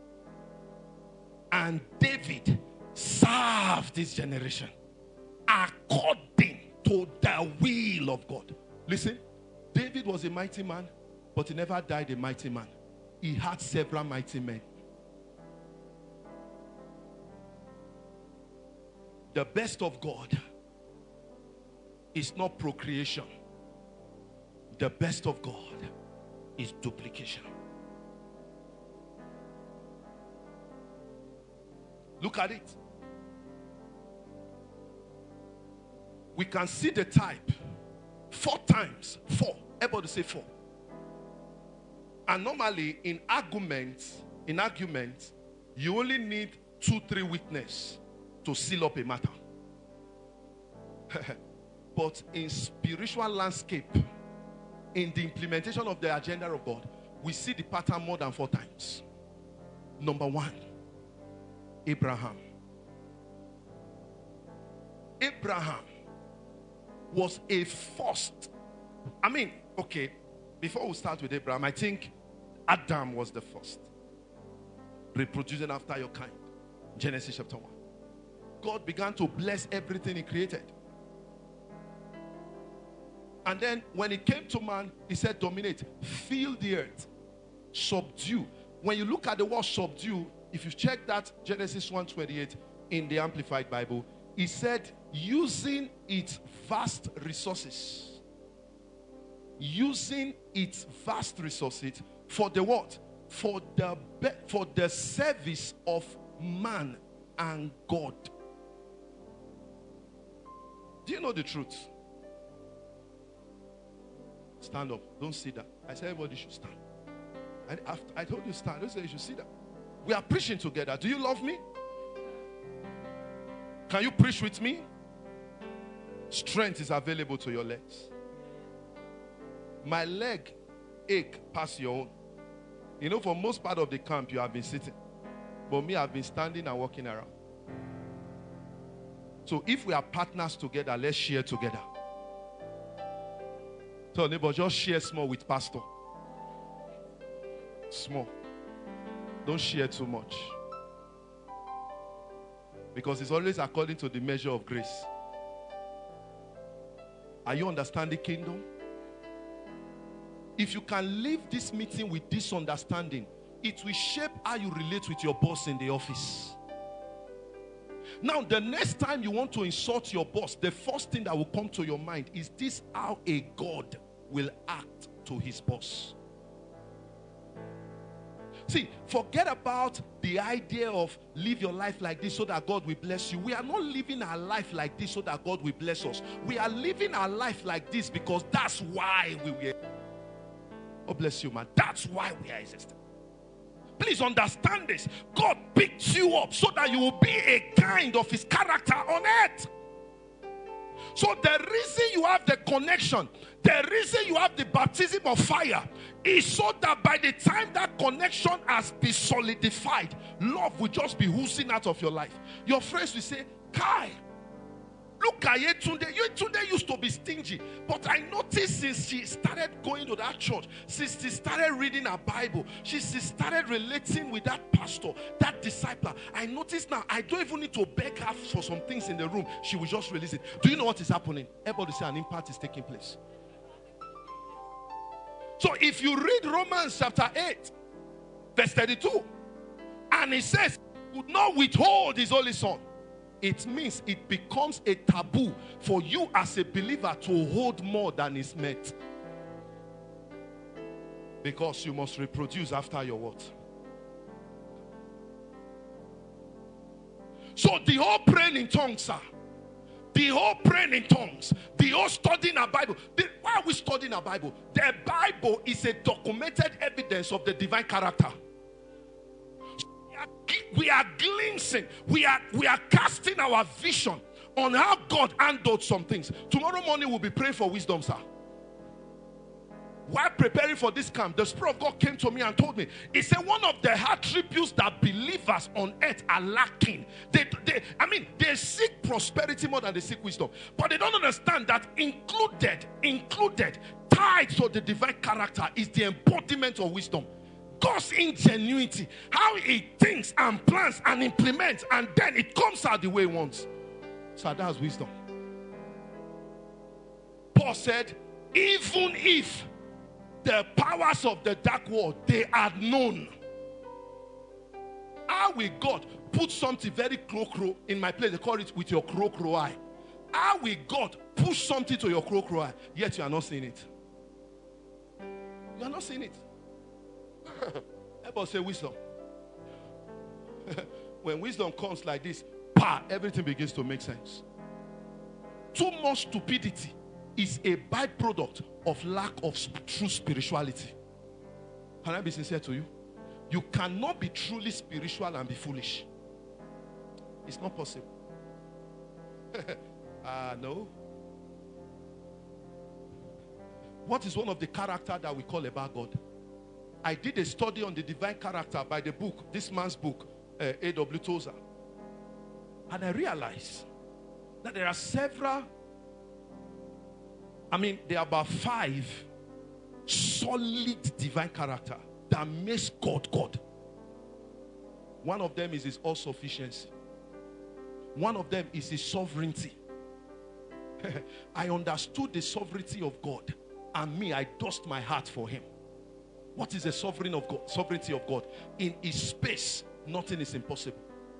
Speaker 3: And David served this generation according to the will of God. Listen, David was a mighty man, but he never died a mighty man. He had several mighty men. The best of God is not procreation. The best of God is duplication. Look at it. We can see the type four times. Four. Everybody say four. And normally in arguments, in arguments, you only need two, three witnesses to seal up a matter. But in spiritual landscape, in the implementation of the agenda of God, we see the pattern more than four times. Number one, Abraham. Abraham was a first. I mean, okay, before we start with Abraham, I think Adam was the first. Reproducing after your kind. Genesis chapter one. God began to bless everything he created. And then when it came to man, he said, dominate, fill the earth, subdue. When you look at the word subdue, if you check that Genesis one twenty-eight in the Amplified Bible, he said, using its vast resources. Using its vast resources for the what? For the be for the service of man and God. Do you know the truth? Stand up. Don't sit down. I said everybody should stand. And after I told you stand, I said you should sit down. We are preaching together. Do you love me? Can you preach with me? Strength is available to your legs. My leg ache past your own. You know, for most part of the camp, you have been sitting. But me, I've been standing and walking around. So if we are partners together, let's share together. So neighbor, just share small with pastor. Small. Don't share too much. Because it's always according to the measure of grace. Are you understanding kingdom? If you can leave this meeting with this understanding, it will shape how you relate with your boss in the office. Now, the next time you want to insult your boss, the first thing that will come to your mind is this: how a God will act to his boss. See, forget about the idea of live your life like this so that God will bless you. We are not living our life like this so that God will bless us. We are living our life like this because that's why we were. Oh, bless you, man. That's why we are existing. Please understand this. God picked you up so that you will be a kind of his character on earth. So the reason you have the connection, the reason you have the baptism of fire is so that by the time that connection has been solidified, love will just be oozing out of your life. Your friends will say, Kai, look at Yetunde. Yetunde used to be stingy. But I noticed since she started going to that church, since she started reading her Bible, she, she started relating with that pastor, that discipler. I noticed now, I don't even need to beg her for some things in the room. She will just release it. Do you know what is happening? Everybody say an impact is taking place. So if you read Romans chapter eight, Verse thirty-two. And he says, would not withhold his only son. It means it becomes a taboo for you as a believer to hold more than is meant. Because you must reproduce after your what? So the whole praying in tongues, sir. The whole praying in tongues. The whole studying a Bible. The, why are we studying a Bible? The Bible is a documented evidence of the divine character. We are, we are glimpsing. We are, we are casting our vision on how God handled some things. Tomorrow morning we'll be praying for wisdom, sir. While preparing for this camp, the Spirit of God came to me and told me, he said one of the attributes that believers on earth are lacking. They, they, I mean, they seek prosperity more than they seek wisdom. But they don't understand that included, included, tied to the divine character is the embodiment of wisdom. God's ingenuity, how he thinks and plans and implements, and then it comes out the way he wants. So that's wisdom. Paul said, even if the powers of the dark world, they are known. How will God put something very crow-crow in my place? They call it with your crow-crow eye. How will God push something to your crow-crow eye, yet you are not seeing it? You are not seeing it. Help us say wisdom. When wisdom comes like this, bah, everything begins to make sense. Too much stupidity is a byproduct of lack of sp- true spirituality. Can I be sincere to you? You cannot be truly spiritual and be foolish. It's not possible. Ah, uh, no. What is one of the character that we call about God? I did a study on the divine character by the book, this man's book, uh, A W Tozer. And I realized that there are several, I mean, there are about five solid divine character that makes God God. One of them is his all-sufficiency. One of them is his sovereignty. I understood the sovereignty of God, and me, I dust my heart for him. What is the sovereign of God? Sovereignty of God? In his space, nothing is impossible.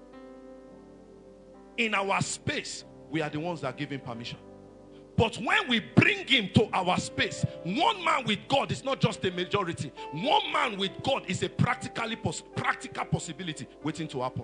Speaker 3: In our space, we are the ones that give him permission. But when we bring him to our space, one man with God is not just a majority. One man with God is a practically pos- practical possibility waiting to happen.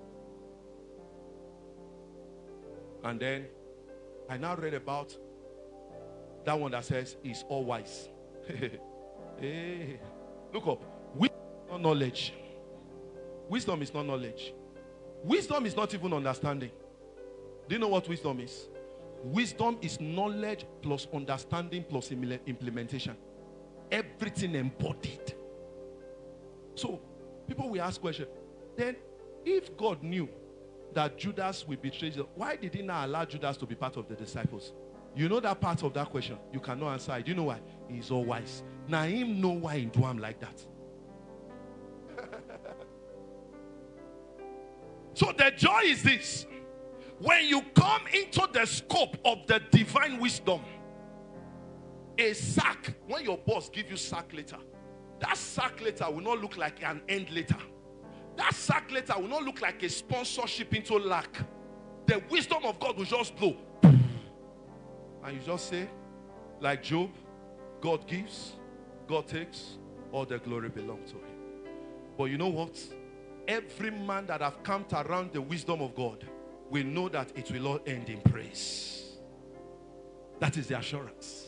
Speaker 3: And then I now read about that one that says he's all wise. Hey, look up. Wisdom is not knowledge. Wisdom is not knowledge. Wisdom is not even understanding. Do you know what wisdom is? Wisdom is knowledge plus understanding plus implementation. Everything embodied. So, people will ask questions. Then, if God knew that Judas will betray Jesus, why did he not allow Judas to be part of the disciples? You know that part of that question? You cannot answer it. Do you know why? He's all wise. Now, him know why he do him like that. So, the joy is this. When you come into the scope of the divine wisdom, a sack, when your boss gives you sack letter, that sack letter will not look like an end letter. That sack letter will not look like a sponsorship into lack. The wisdom of God will just blow. And you just say, like Job, God gives, God takes, all the glory belongs to him. But you know what? Every man that have camped around the wisdom of God will know that it will all end in praise. That is the assurance.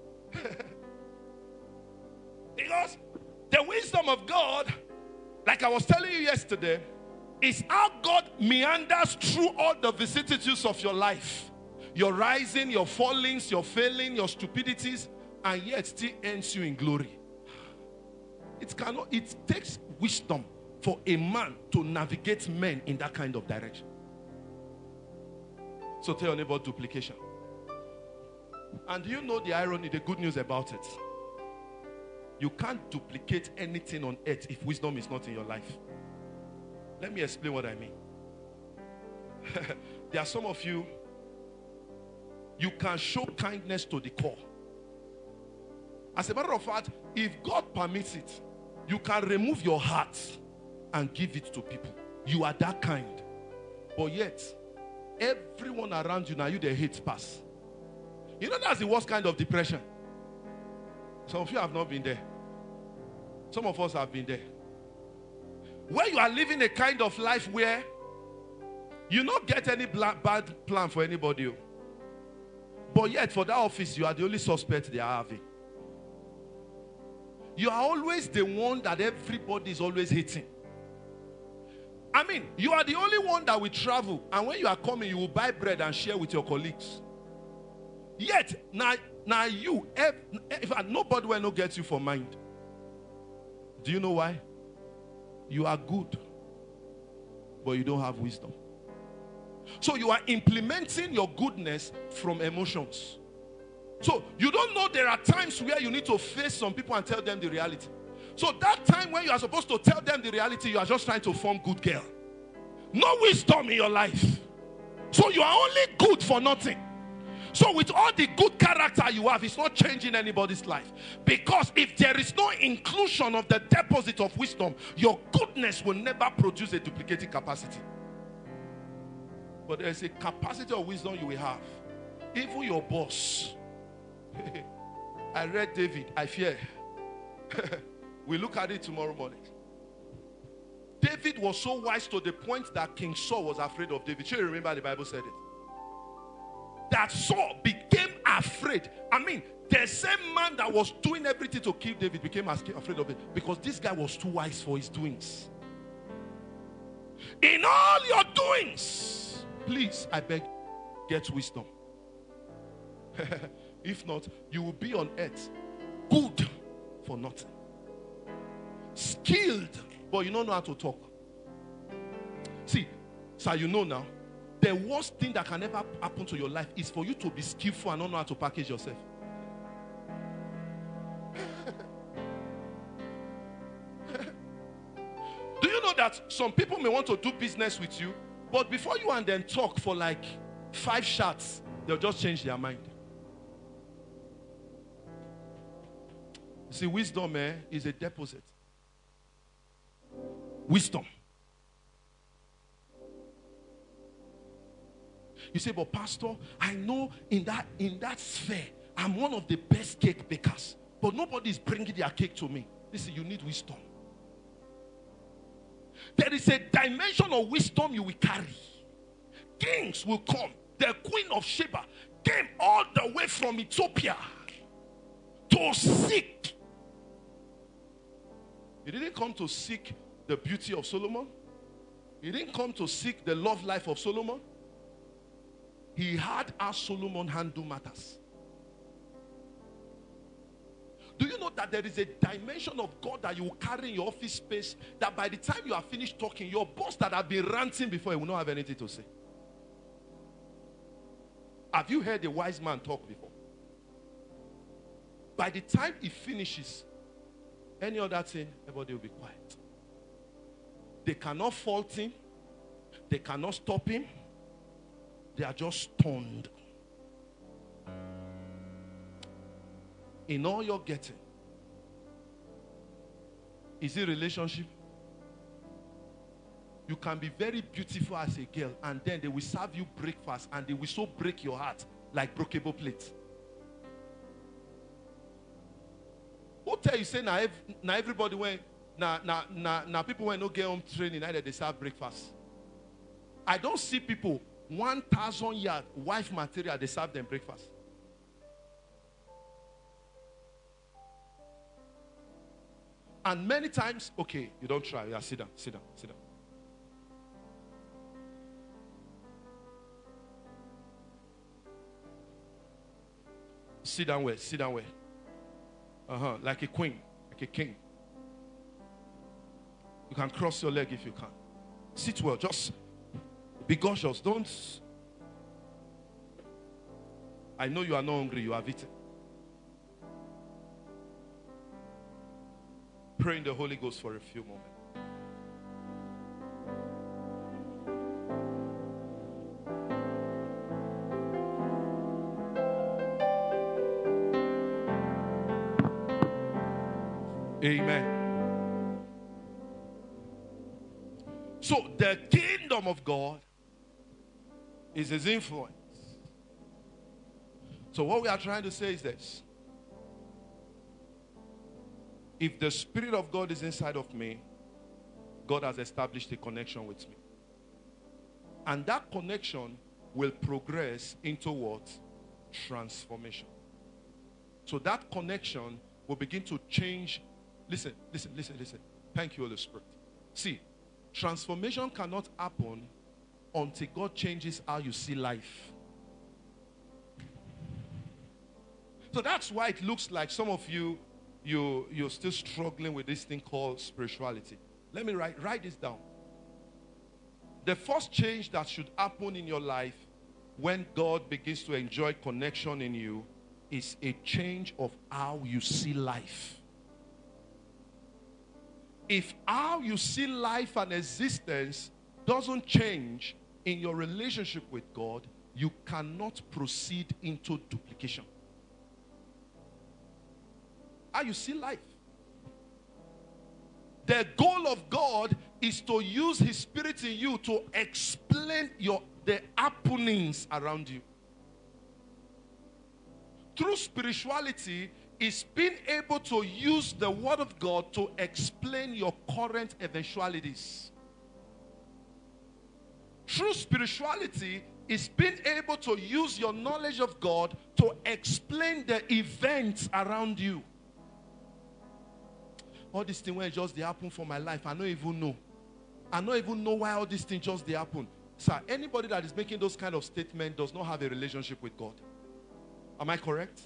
Speaker 3: Because the wisdom of God, like I was telling you yesterday, is how God meanders through all the vicissitudes of your life. Your rising, your fallings, your failing, your stupidities, and yet still ends you in glory. It cannot, it takes wisdom for a man to navigate men in that kind of direction. So tell your neighbor, duplication. And do you know the irony, the good news about it? You can't duplicate anything on earth if wisdom is not in your life. Let me explain what I mean. There are some of you, you can show kindness to the core. As a matter of fact, if God permits it, You can remove your heart and give it to people. You are that kind. But yet, everyone around you, now you they hate pass. You know that's the worst kind of depression. Some of you have not been there. Some of us have been there. Where you are living a kind of life where you not get any bad plan for anybody. But yet for that office, you are the only suspect they are having. You are always the one that everybody is always hating. I mean, you are the only one that will travel. And when you are coming, you will buy bread and share with your colleagues. Yet, now, now you, if, if nobody will not get you for mind. Do you know why? You are good, but you don't have wisdom. So you are implementing your goodness from emotions. So you don't know there are times where you need to face some people and tell them the reality. So that time when you are supposed to tell them the reality, you are just trying to form good girl. No wisdom in your life. So you are only good for nothing. So with all the good character you have, it's not changing anybody's life. Because if there is no inclusion of the deposit of wisdom, your goodness will never produce a duplicating capacity. But there's a capacity of wisdom you will have. Even your boss. I read David, I fear. We look at it tomorrow morning. David was so wise to the point that King Saul was afraid of David. Sure, you remember the Bible said it. That Saul became afraid. I mean, the same man that was doing everything to kill David became afraid of it because this guy was too wise for his doings. In all your doings, please, I beg, get wisdom. If not, you will be on earth good for nothing. Skilled, but you don't know how to talk. See, so you know now, the worst thing that can ever happen to your life is for you to be skillful and not know how to package yourself. Do you know that some people may want to do business with you, but before you and them talk for like five shots, they'll just change their mind. See, wisdom eh, is a deposit. Wisdom. You say, but pastor, I know in that in that sphere, I'm one of the best cake bakers, but nobody is bringing their cake to me. Listen, you need wisdom. There is a dimension of wisdom you will carry. Kings will come. The Queen of Sheba came all the way from Ethiopia to seek. He didn't come to seek the beauty of Solomon. He didn't come to seek the love life of Solomon. He had how Solomon handle matters. Do you know that there is a dimension of God that you will carry in your office space, that by the time you are finished talking, your boss that have been ranting before, he will not have anything to say? Have you heard a wise man talk before? By the time he finishes, any other thing, everybody will be quiet. They cannot fault him. They cannot stop him. They are just stunned. In all you're getting, is it relationship? You can be very beautiful as a girl, and then they will serve you breakfast, and they will so break your heart like breakable plates. Who tell you say now, ev now everybody went now now now now people when no get home training either they serve breakfast. I don't see people one thousand yard wife material they serve them breakfast. And many times, okay, you don't try. Yeah, sit down, sit down, sit down. Sit down where? Sit down where? Uh-huh. Like a queen, like a king. You can cross your leg if you can. Sit well. Just be cautious. Don't. I know you are not hungry. You have eaten. Pray in the Holy Ghost for a few moments. Amen. So the kingdom of God is his influence. So what we are trying to say is this. If the Spirit of God is inside of me, God has established a connection with me. And that connection will progress into what? Transformation. So that connection will begin to change. Listen, listen, listen, listen. Thank you, Holy Spirit. See, transformation cannot happen until God changes how you see life. So that's why it looks like some of you, you you're still struggling with this thing called spirituality. Let me write, write this down. The first change that should happen in your life when God begins to enjoy connection in you is a change of how you see life. If how you see life and existence doesn't change in your relationship with God, you cannot proceed into duplication. How you see life. The goal of God is to use his Spirit in you to explain your the happenings around you. True spirituality is being able to use the word of God to explain your current eventualities. True spirituality is being able to use your knowledge of God to explain the events around you. All these things when just they happen for my life, I don't even know. I don't even know why all these things just they happen. Sir, anybody that is making those kind of statements does not have a relationship with God. Am I correct?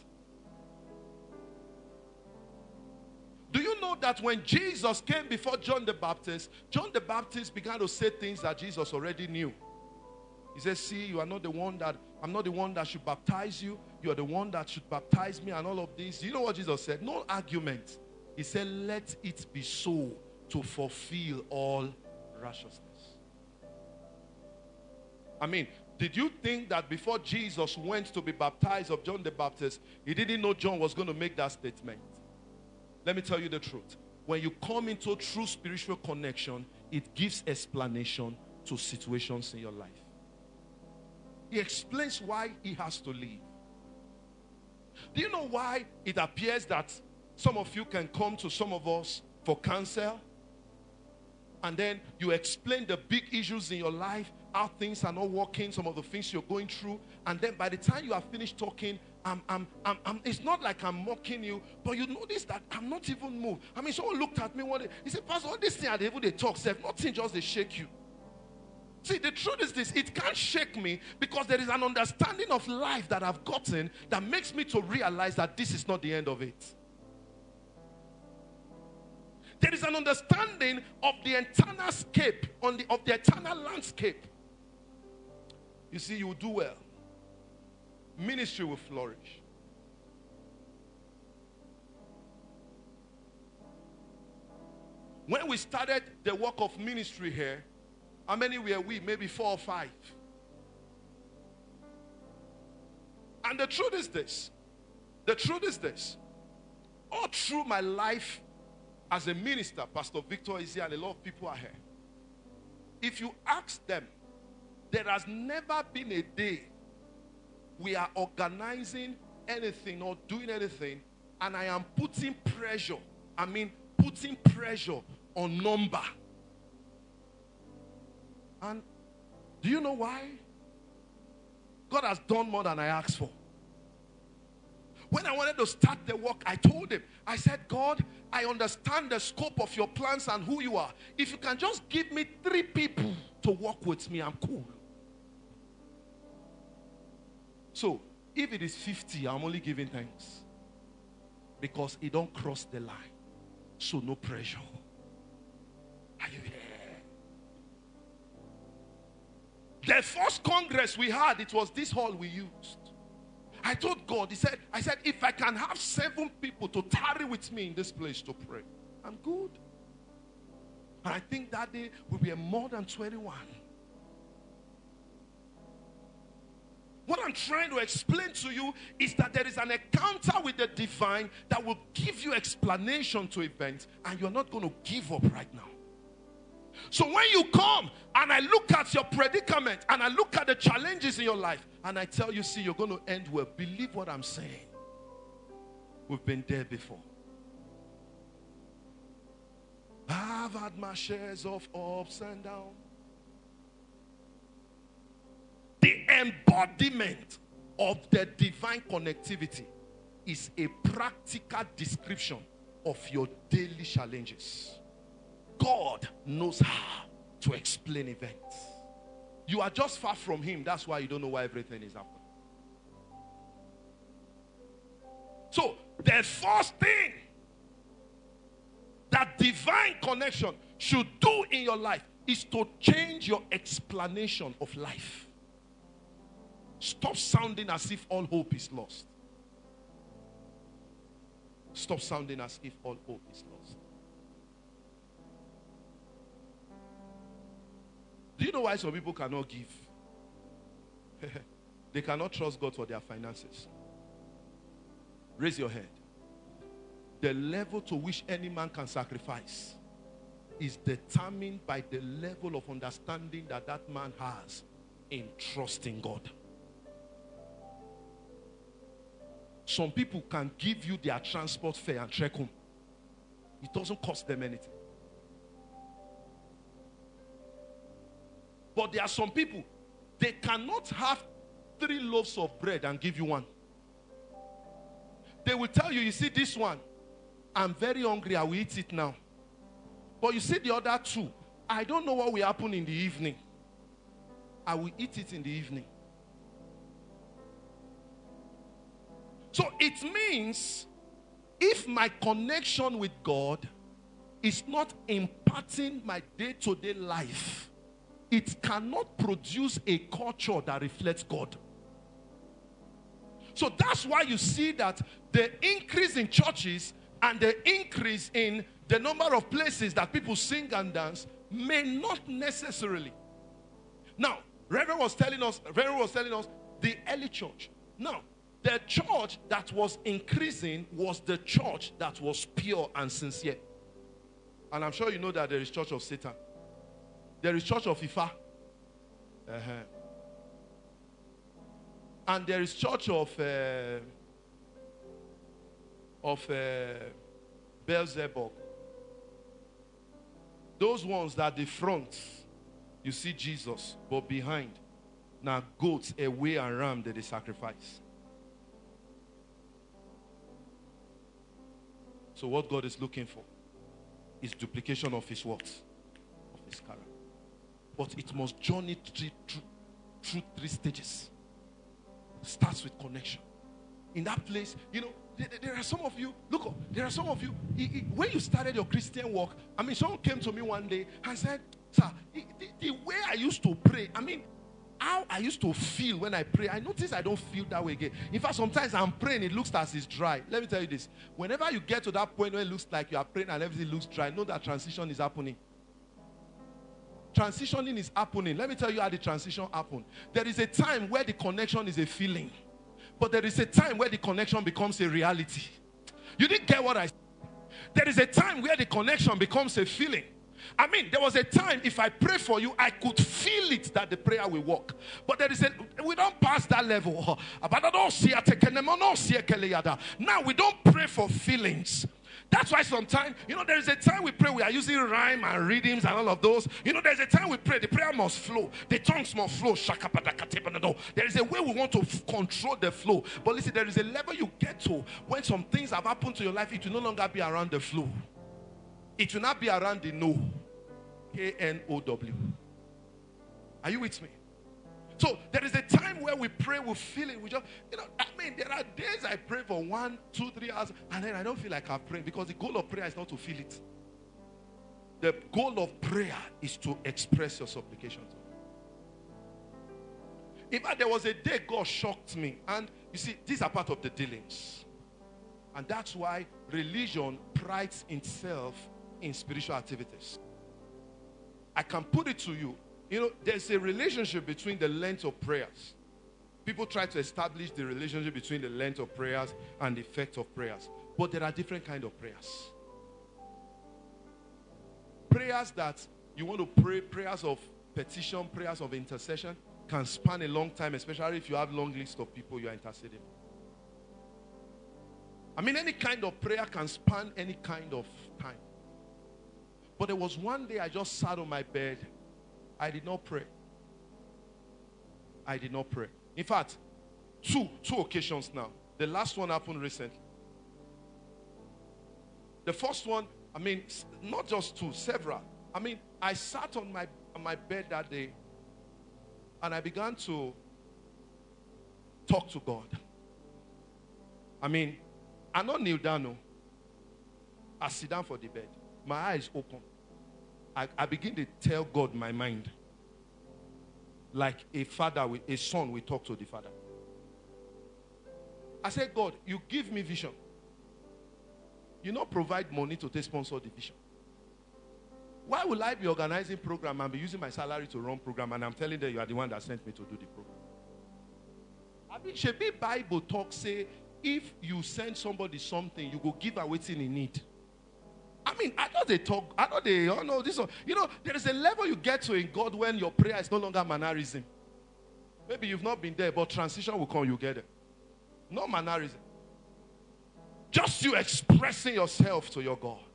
Speaker 3: Do you know that when Jesus came before John the Baptist, John the Baptist began to say things that Jesus already knew. He said, see, you are not the one that, I'm not the one that should baptize you. You are the one that should baptize me and all of this. You know what Jesus said? No argument. He said, let it be so to fulfill all righteousness. I mean, did you think that before Jesus went to be baptized of John the Baptist, he didn't know John was going to make that statement? Let me tell you the truth. When you come into true spiritual connection, it gives explanation to situations in your life. He explains why he has to leave. Do you know why it appears that some of you can come to some of us for counsel, and then you explain the big issues in your life, how things are not working, some of the things you're going through, and then by the time you are finished talking, I'm, I'm, I'm, I'm, it's not like I'm mocking you, but you notice that I'm not even moved. I mean, someone looked at me one day, he said, Pastor, all these things are able to talk, self, nothing just they shake you. See, the truth is this, it can't shake me because there is an understanding of life that I've gotten that makes me to realize that this is not the end of it. There is an understanding of the eternal scape, on the, of the eternal landscape. You see, you will do well. Ministry will flourish. When we started the work of ministry here, how many were we? Maybe four or five. And the truth is this. The truth is this. All through my life as a minister, Pastor Victor is here and a lot of people are here. If you ask them, there has never been a day we are organizing anything or doing anything and I am putting pressure, I mean putting pressure on number. And do you know why? God has done more than I asked for. When I wanted to start the work, I told him, I said, God, I understand the scope of your plans and who you are. If you can just give me three people to work with me, I'm cool. So, if it is fifty, I'm only giving thanks. Because it don't cross the line. So, no pressure. Are you here? The first congress we had, it was this hall we used. I told God, he said, I said, if I can have seven people to tarry with me in this place to pray, I'm good. And I think that day will be a more than twenty-one. What I'm trying to explain to you is that there is an encounter with the divine that will give you explanation to events, and you're not going to give up right now. So when you come and I look at your predicament and I look at the challenges in your life and I tell you, see, you're going to end well, believe what I'm saying. We've been there before. I've had my shares of ups and downs. The embodiment of the divine connectivity is a practical description of your daily challenges. God knows how to explain events. You are just far from him. That's why you don't know why everything is happening. So, the first thing that divine connection should do in your life is to change your explanation of life. Stop sounding as if all hope is lost. Stop sounding as if all hope is lost. Do you know why some people cannot give? They cannot trust God for their finances. Raise your head. The level to which any man can sacrifice is determined by the level of understanding that that man has in trusting God. Some people can give you their transport fare and trek home. It doesn't cost them anything. But there are some people, they cannot have three loaves of bread and give you one. They will tell you, you see this one, I'm very hungry, I will eat it now. But you see the other two, I don't know what will happen in the evening. I will eat it in the evening. So it means if my connection with God is not imparting my day-to-day life, it cannot produce a culture that reflects God. So that's why you see that the increase in churches and the increase in the number of places that people sing and dance may not necessarily. Now, Reverend was telling us, Reverend was telling us the early church. Now, the church that was increasing was the church that was pure and sincere. And I'm sure you know that there is church of Satan. There is church of Ifa. Uh-huh. And there is church of uh, of uh, Beelzebub. Those ones that the front, you see Jesus, but behind, now goats, a way and ram that they sacrifice. So what God is looking for is duplication of his works, of his character. But it must journey through, through, through three stages. Starts with connection. In that place, you know, there, there are some of you, look, there are some of you, he, he, when you started your Christian walk, I mean, someone came to me one day and said, sir, the, the way I used to pray, I mean, how I used to feel when I pray, I notice I don't feel that way again. In fact, sometimes I'm praying, it looks as it's dry. Let me tell you this. Whenever you get to that point where it looks like you are praying and everything looks dry, know that transition is happening. Transitioning is happening. Let me tell you how the transition happened. There is a time where the connection is a feeling. But there is a time where the connection becomes a reality. You didn't get what I said. There is a time where the connection becomes a feeling. I mean, there was a time if I pray for you, I could feel it that the prayer will work. But there is a, we don't pass that level. Now we don't pray for feelings. That's why sometimes, you know, there is a time we pray, we are using rhyme and rhythms and all of those. You know, there's a time we pray, the prayer must flow. The tongues must flow. There is a way we want to f- control the flow. But listen, there is a level you get to when some things have happened to your life, it will no longer be around the flow. It will not be around the no. K N O W. Are you with me? So there is a time where we pray, we feel it. We just, you know, I mean, there are days I pray for one, two, three hours, and then I don't feel like I pray because the goal of prayer is not to feel it. The goal of prayer is to express your supplications. In fact, there was a day God shocked me, and you see, these are part of the dealings, and that's why religion prides itself in spiritual activities. I can put it to you. You know, there's a relationship between the length of prayers. People try to establish the relationship between the length of prayers and the effect of prayers. But there are different kinds of prayers. Prayers that You want to pray prayers of petition, prayers of intercession, can span a long time, especially if you have long list of people you are interceding. I mean, any kind of prayer can span any kind of time. But there was one day I just sat on my bed. I did not pray. I did not pray. In fact, two, two occasions now. The last one happened recently. The first one, I mean, not just two, several. I mean, I sat on my, on my bed that day and I began to talk to God. I mean, I not kneel down, no. I sit down for the bed. My eyes open. I, I begin to tell God my mind. Like a father, with a son will talk to the father. I said, God, you give me vision. You not provide money to take sponsor the vision. Why will I be organizing program and be using my salary to run program and I'm telling them you are the one that sent me to do the program? I mean, should be Bible talk say, if you send somebody something, you go give away thing in need. I mean, I know they talk, I know they, oh no, this one. You know, there is a level you get to in God when your prayer is no longer mannerism. Maybe you've not been there, but transition will come, you get it. No mannerism. Just you expressing yourself to your God.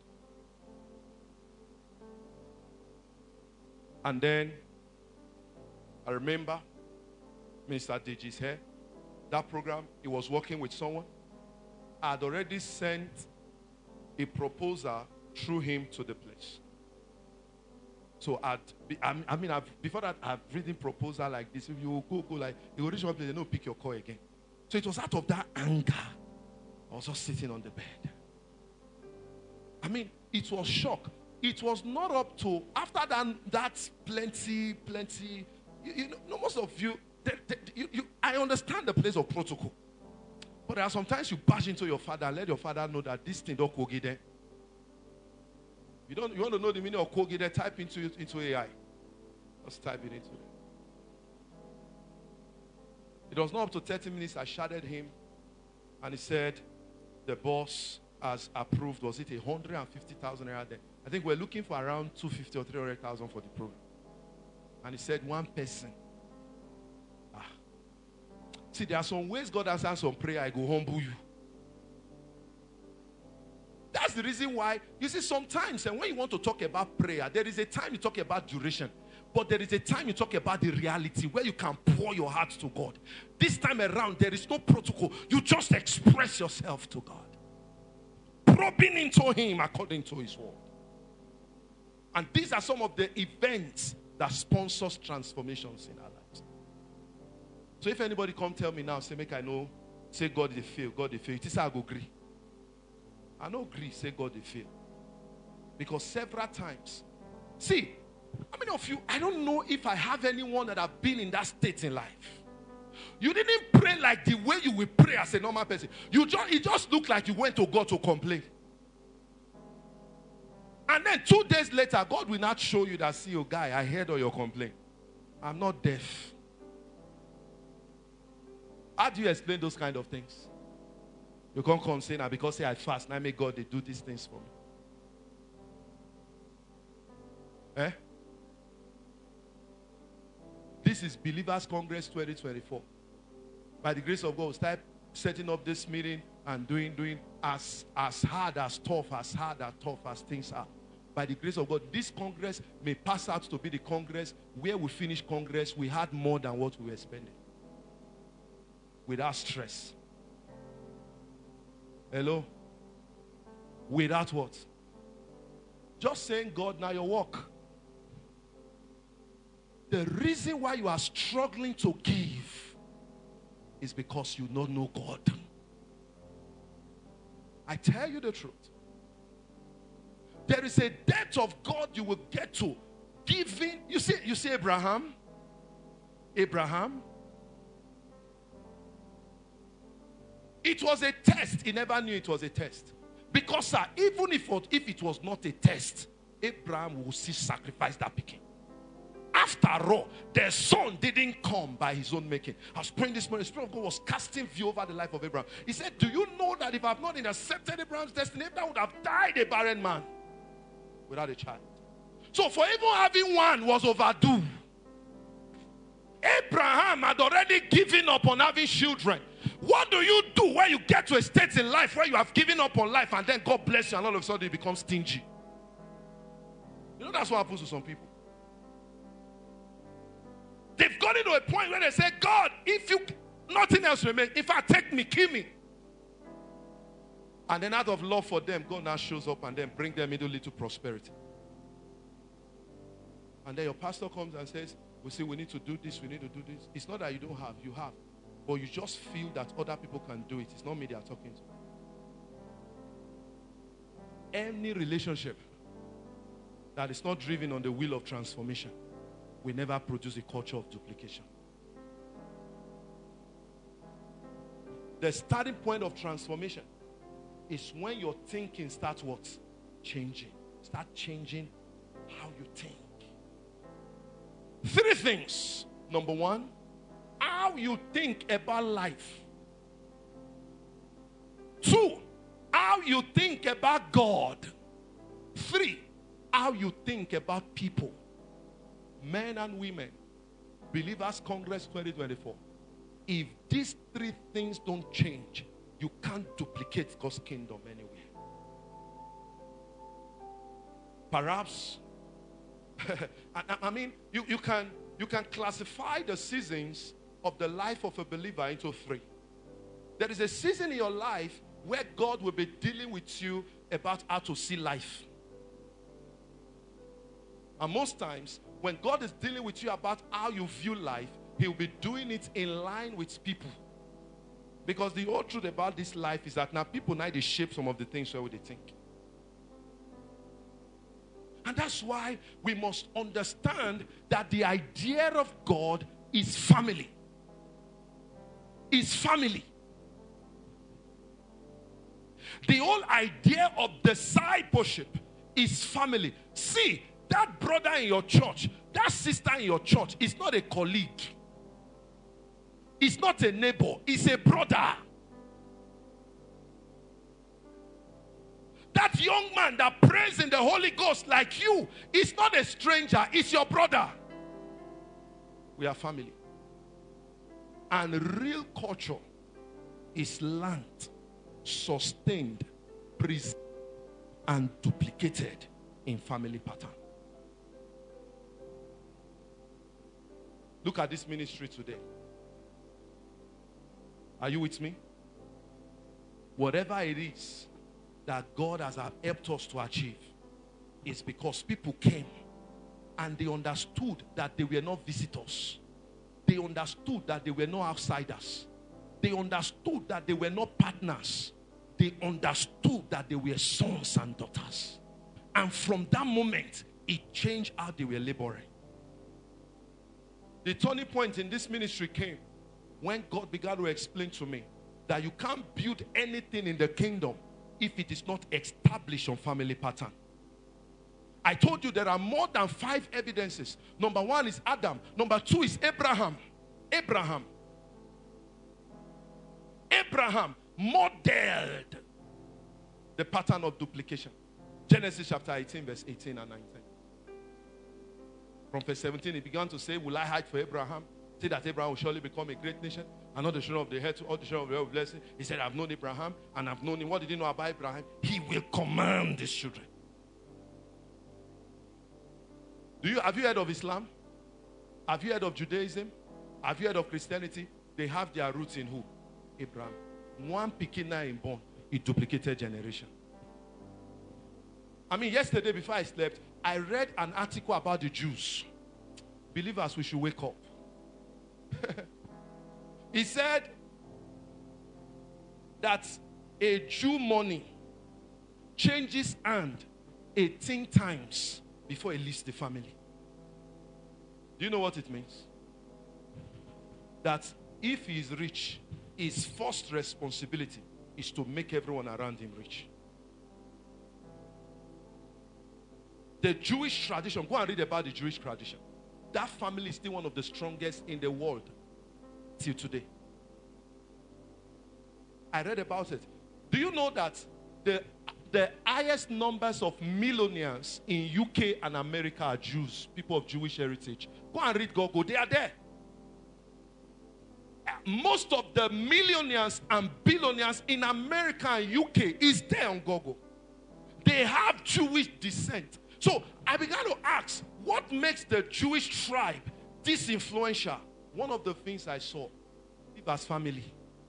Speaker 3: And then, I remember Mister D G's here. That program, he was working with someone. I had already sent a proposal through him to the place. So I'd be, I, I mean, I've, before that, I've written proposal like this. If you go, go like, you go reach one place, they don't pick your call again. So it was out of that anger. I was just sitting on the bed. I mean, it was shock. It was not up to, after that, that's plenty, plenty. You, you know, most of you, they, they, you, you, I understand the place of protocol. But there are sometimes you bash into your father and let your father know that this thing don't go get there. You don't, you want to know the meaning of kogi there, type into it into A I. Just type it into it. It was not up to thirty minutes. I shouted him and he said the boss has approved, was it one hundred fifty thousand naira there? I think we're looking for around two hundred fifty or three hundred thousand for the program. And he said one person. Ah. See, there are some ways God answers some prayer, I go humble you. That's the reason why, you see, sometimes and when you want to talk about prayer, there is a time you talk about duration. But there is a time you talk about the reality where you can pour your heart to God. This time around, there is no protocol. You just express yourself to God. Probing into Him according to His word. And these are some of the events that sponsors transformations in our lives. So if anybody come tell me now, say, make I know, say God they fail, God they fail. It is I go agree. I don't agree, say God they fail. Because several times, see, how many of you, I don't know if I have anyone that have been in that state in life. You didn't pray like the way you will pray as a normal person. You just, it just looked like you went to God to complain. And then two days later, God will not show you that, see, your guy, I heard all your complaint. I'm not deaf. How do you explain those kind of things? You can't come say now because say I fast, now make God they do these things for me. Eh? This is Believers Congress twenty twenty-four. By the grace of God, we'll start setting up this meeting and doing, doing as, as hard, as tough, as hard, as tough as things are. By the grace of God, this Congress may pass out to be the Congress where we finish Congress, we had more than what we were spending. Without stress. Hello? Without what? Just saying, God, now your work. The reason why you are struggling to give is because you don't know God. I tell you the truth. There is a depth of God you will get to giving. You see, you see Abraham. Abraham. It was a test. He never knew it was a test. Because sir, even if, if it was not a test, Abraham will see sacrifice that picking. After all, their son didn't come by his own making. I was praying this morning, the Spirit of God was casting view over the life of Abraham. He said, do you know that if I have not intercepted Abraham's destiny, Abraham would have died a barren man without a child? So for even having one was overdue. Abraham had already given up on having children. What do you do when you get to a state in life where you have given up on life and then God bless you and all of a sudden you become stingy? You know that's what happens to some people. They've gotten to a point where they say, God, if you, nothing else remains. If I take me, kill me. And then out of love for them, God now shows up and then bring them into little prosperity. And then your pastor comes and says, we say we need to do this, we need to do this. It's not that you don't have, you have. But you just feel that other people can do it. It's not me they are talking to. Any relationship that is not driven on the wheel of transformation will never produce a culture of duplication. The starting point of transformation is when your thinking starts what? Changing. Start changing how you think. Three things. Number one, how you think about life. Two, how you think about God. Three, how you think about people. Men and women. Believers Congress twenty twenty-four. If these three things don't change, you can't duplicate God's kingdom anywhere. Perhaps I, I mean, you, you, can, you can classify the seasons of the life of a believer into three. There is a season in your life where God will be dealing with you about how to see life. And most times, when God is dealing with you about how you view life, He will be doing it in line with people. Because the whole truth about this life is that now people now they shape some of the things where they think. And that's why we must understand that the idea of God is family. Is family. The whole idea of discipleship is family. See, that brother in your church, that sister in your church is not a colleague. It's not a neighbor. It's a brother. That young man that prays in the Holy Ghost like you is not a stranger. It's your brother. We are family. And real culture is learned, sustained, preserved, and duplicated in family pattern. Look at this ministry today. Are you with me? Whatever it is that God has helped us to achieve is because people came and they understood that they were not visitors. They understood that they were not outsiders. They understood that they were not partners. They understood that they were sons and daughters. And from that moment, it changed how they were laboring. The turning point in this ministry came when God began to explain to me that you can't build anything in the kingdom if it is not established on family pattern. I told you there are more than five evidences. Number one is Adam. Number two is Abraham. Abraham. Abraham modeled the pattern of duplication. Genesis chapter eighteen, verse eighteen and nineteen. From verse seventeen, he began to say, will I hide for Abraham? Say that Abraham will surely become a great nation, and all the children of the head to all the children of the earth will bless him. He said, I've known Abraham, and I've known him. What did he know about Abraham? He will command his children. Do you, have you heard of Islam? Have you heard of Judaism? Have you heard of Christianity? They have their roots in who? Abraham. One pikina in born, it duplicated generation. I mean, yesterday before I slept, I read an article about the Jews. Believers, we should wake up. He said that a Jew money changes hand eighteen times before it leaves the family. Do you know what it means? That if he is rich, his first responsibility is to make everyone around him rich. The Jewish tradition, go and read about the Jewish tradition. That family is still one of the strongest in the world till today. I read about it. Do you know that the the highest numbers of millionaires in U K and America are Jews, people of Jewish heritage. Go and read Google, they are there. Most of the millionaires and billionaires in America and U K is there on Google. They have Jewish descent. So I began to ask, what makes the Jewish tribe this influential? One of the things I saw, Iba's family.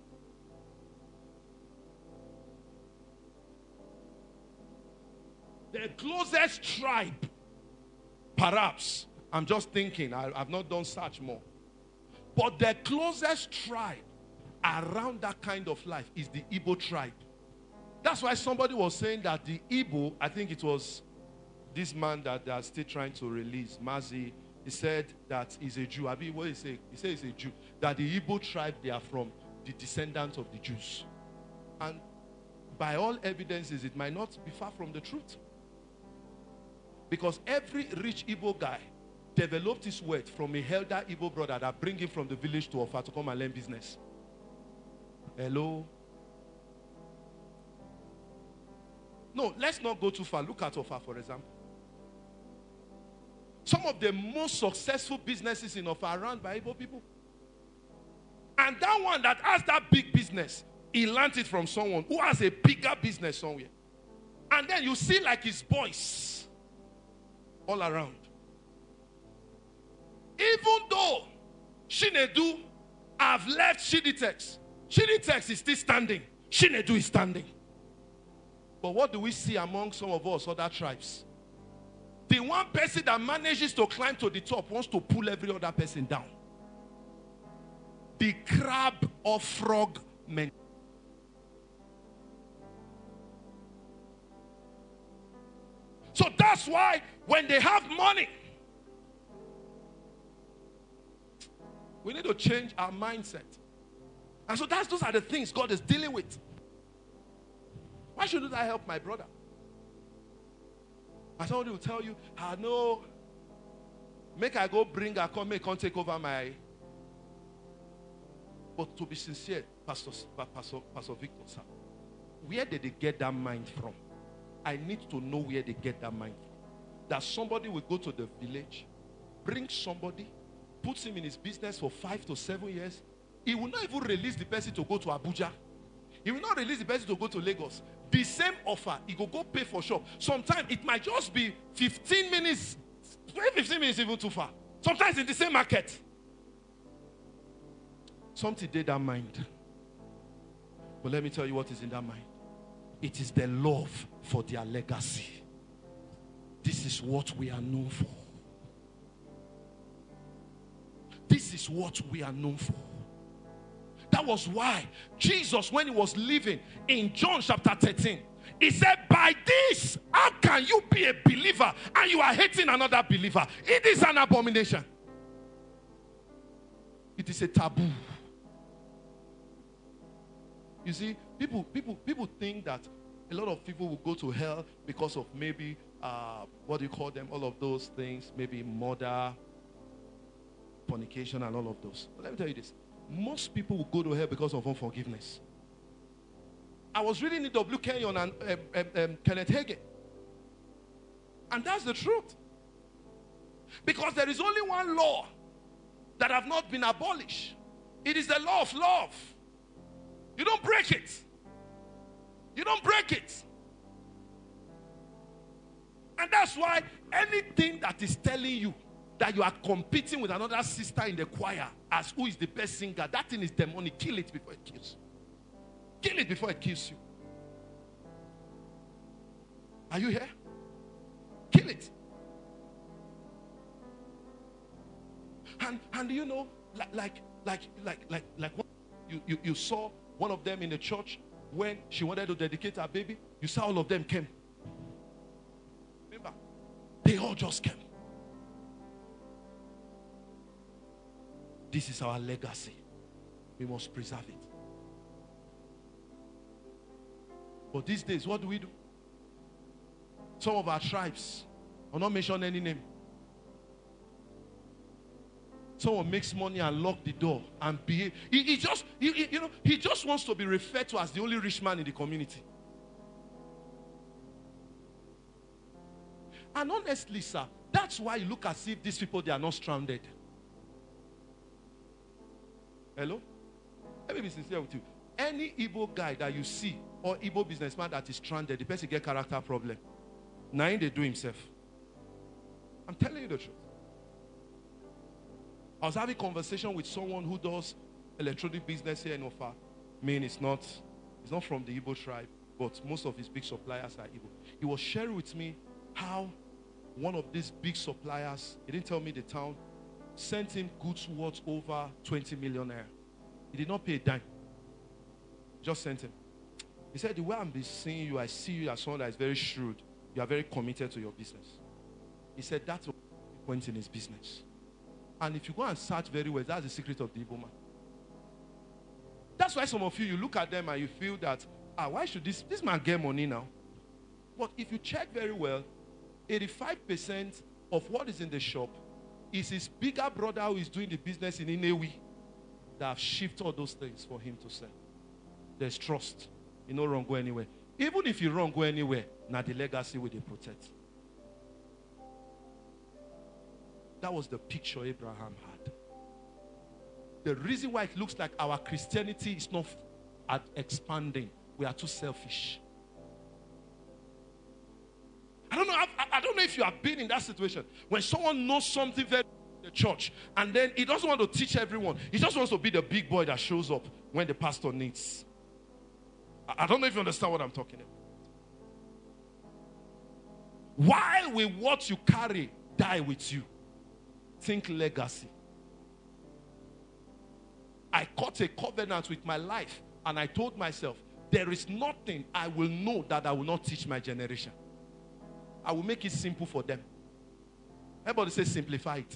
Speaker 3: The closest tribe, perhaps, I'm just thinking, I, I've not done such more. But the closest tribe around that kind of life is the Igbo tribe. That's why somebody was saying that the Igbo, I think it was this man that they are still trying to release, Mazi, he said that he's a Jew. Abi, what did he say? He said he's a Jew. That the Igbo tribe, they are from the descendants of the Jews. And by all evidences, it might not be far from the truth. Because every rich Igbo guy developed his wealth from a elder Igbo brother that bring him from the village to Ofa to come and learn business. Hello? No, let's not go too far. Look at Ofa, for example. Some of the most successful businesses in Ofa are run by Igbo people. And that one that has that big business, he learned it from someone who has a bigger business somewhere. And then you see like his boys all around. Even though Shinedu have left Shiditex, Shiditex is still standing. Shinedu is standing. But what do we see among some of us other tribes? The one person that manages to climb to the top wants to pull every other person down. The crab or frog mentality. So that's why when they have money, we need to change our mindset. And so that's those are the things God is dealing with. Why shouldn't I help my brother? And somebody will tell you, I know, make I go bring a come, make I take over my. But to be sincere, Pastor, Pastor, Pastor Victor, sir, where did they get that mind from? I need to know where they get that mind from. That somebody will go to the village, bring somebody, puts him in his business for five to seven years. He will not even release the person to go to Abuja. He will not release the person to go to Lagos. The same offer, he will go pay for shop. Sometimes it might just be fifteen minutes, fifteen minutes even too far. Sometimes in the same market. Something did that mind. But let me tell you what is in that mind. It is the love for their legacy. This is what we are known for. This is what we are known for. That was why Jesus, when he was living in John chapter thirteen, he said, by this, how can you be a believer and you are hating another believer? It is an abomination. It is a taboo. You see, people, people, people think that a lot of people will go to hell because of maybe, uh, what do you call them, all of those things, maybe murder, fornication, and all of those. But let me tell you this. Most people will go to hell because of unforgiveness. I was reading the W. Kenyon and um, um, um, Kenneth Hagin. And that's the truth. Because there is only one law that have not been abolished. It is the law of love. You don't break it. You don't break it. And that's why anything that is telling you that you are competing with another sister in the choir as who is the best singer, that thing is demonic. Kill it before it kills you. Kill it before it kills you. Are you here? Kill it. And and you know, like like like like like like what you, you, you saw one of them in the church when she wanted to dedicate her baby. You saw all of them came. Remember, they all just came. This is our legacy. We must preserve it. But these days, what do we do? Some of our tribes, I'll not mention any name. Someone makes money and lock the door and behave. He, he just, he, he, you know, he just wants to be referred to as the only rich man in the community. And honestly, sir, that's why you look as if these people, they are not stranded. Hello? Let me be sincere with you. Any Igbo guy that you see, or Igbo businessman that is stranded, the person get character problem. Now they do himself. I'm telling you the truth. I was having a conversation with someone who does electronic business here in Ofa. I mean, it's not, it's not from the Igbo tribe, but most of his big suppliers are Igbo. He was sharing with me how one of these big suppliers, he didn't tell me the town, sent him goods worth over twenty million naira. He did not pay a dime. Just sent him. He said, the way I'm seeing you, I see you as someone that is very shrewd. You are very committed to your business. He said, that's the point in his business. And if you go and search very well, that's the secret of the Igbo man. That's why some of you, you look at them and you feel that, ah, why should this, this man get money now? But if you check very well, eighty-five percent of what is in the shop is his bigger brother who is doing the business in Inewi that have shifted all those things for him to sell. There's trust. You know, wrong go anywhere. Even if you wrong go anywhere, now the legacy will they protect. That was the picture Abraham had. The reason why it looks like our Christianity is not expanding, we are too selfish. I don't know. I, I don't know if you have been in that situation when someone knows something very in the church and then he doesn't want to teach everyone. He just wants to be the big boy that shows up when the pastor needs. I, I don't know if you understand what I'm talking about. Why will what you carry die with you? Think legacy. I cut a covenant with my life and I told myself, there is nothing I will know that I will not teach my generation. I will make it simple for them. Everybody say simplify it.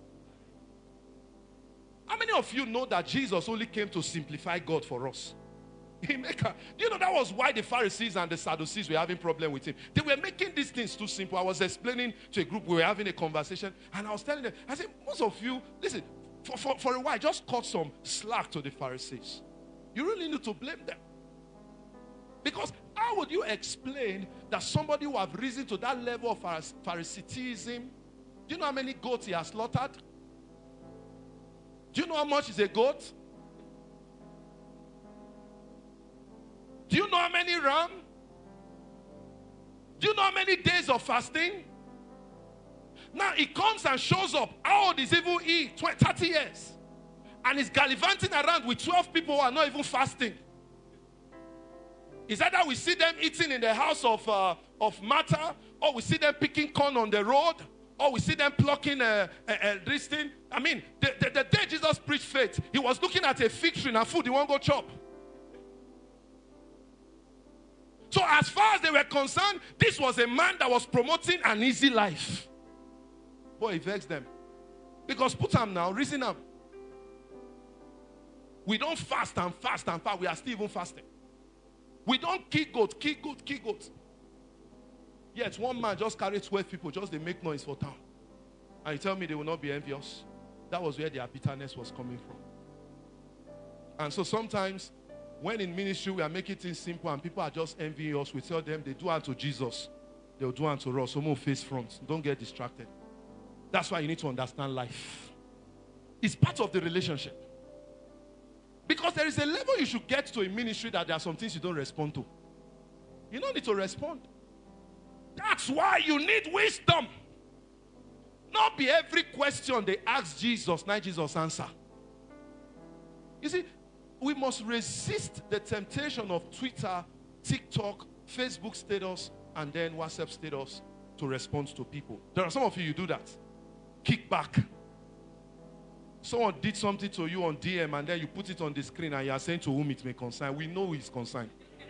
Speaker 3: How many of you know that Jesus only came to simplify God for us? He make a, do you know that was why the Pharisees and the Sadducees were having problem with him? They were making these things too simple. I was explaining to a group, we were having a conversation, and I was telling them, I said, most of you, listen, for, for, for a while, just cut some slack to the Pharisees. You really need to blame them. Because how would you explain that somebody who have risen to that level of Phariseeism, do you know how many goats he has slaughtered? Do you know how much is a goat? Do you know how many ram? Do you know how many days of fasting? Now he comes and shows up. How old is even he? thirty years. And he's gallivanting around with twelve people who are not even fasting. Is either we see them eating in the house of, uh, of Martha, or we see them picking corn on the road, or we see them plucking uh, uh, uh, this thing. I mean, the, the, the day Jesus preached faith, he was looking at a fig tree and food he won't go chop. So as far as they were concerned, this was a man that was promoting an easy life. Boy, it vexed them. Because put them now, reason them. We don't fast and fast and fast. We are still even fasting. We don't kill goat, kill goat, kill goat. Yet one man just carried twelve people, just they make noise for town. And you tell me they will not be envious. That was where their bitterness was coming from. And so sometimes, when in ministry we are making things simple and people are just envying us, we tell them they do unto Jesus, they'll do unto us. So move face front. Don't get distracted. That's why you need to understand life. It's part of the relationship. Because there is a level you should get to in ministry that there are some things you don't respond to. You don't need to respond. That's why you need wisdom. Not be every question they ask Jesus, not Jesus answer. You see, we must resist the temptation of Twitter, TikTok, Facebook status, and then WhatsApp status to respond to people. There are some of you, you do that. Kick back. Someone did something to you on D M and then you put it on the screen and you are saying to whom it may concern. We know who is concerned.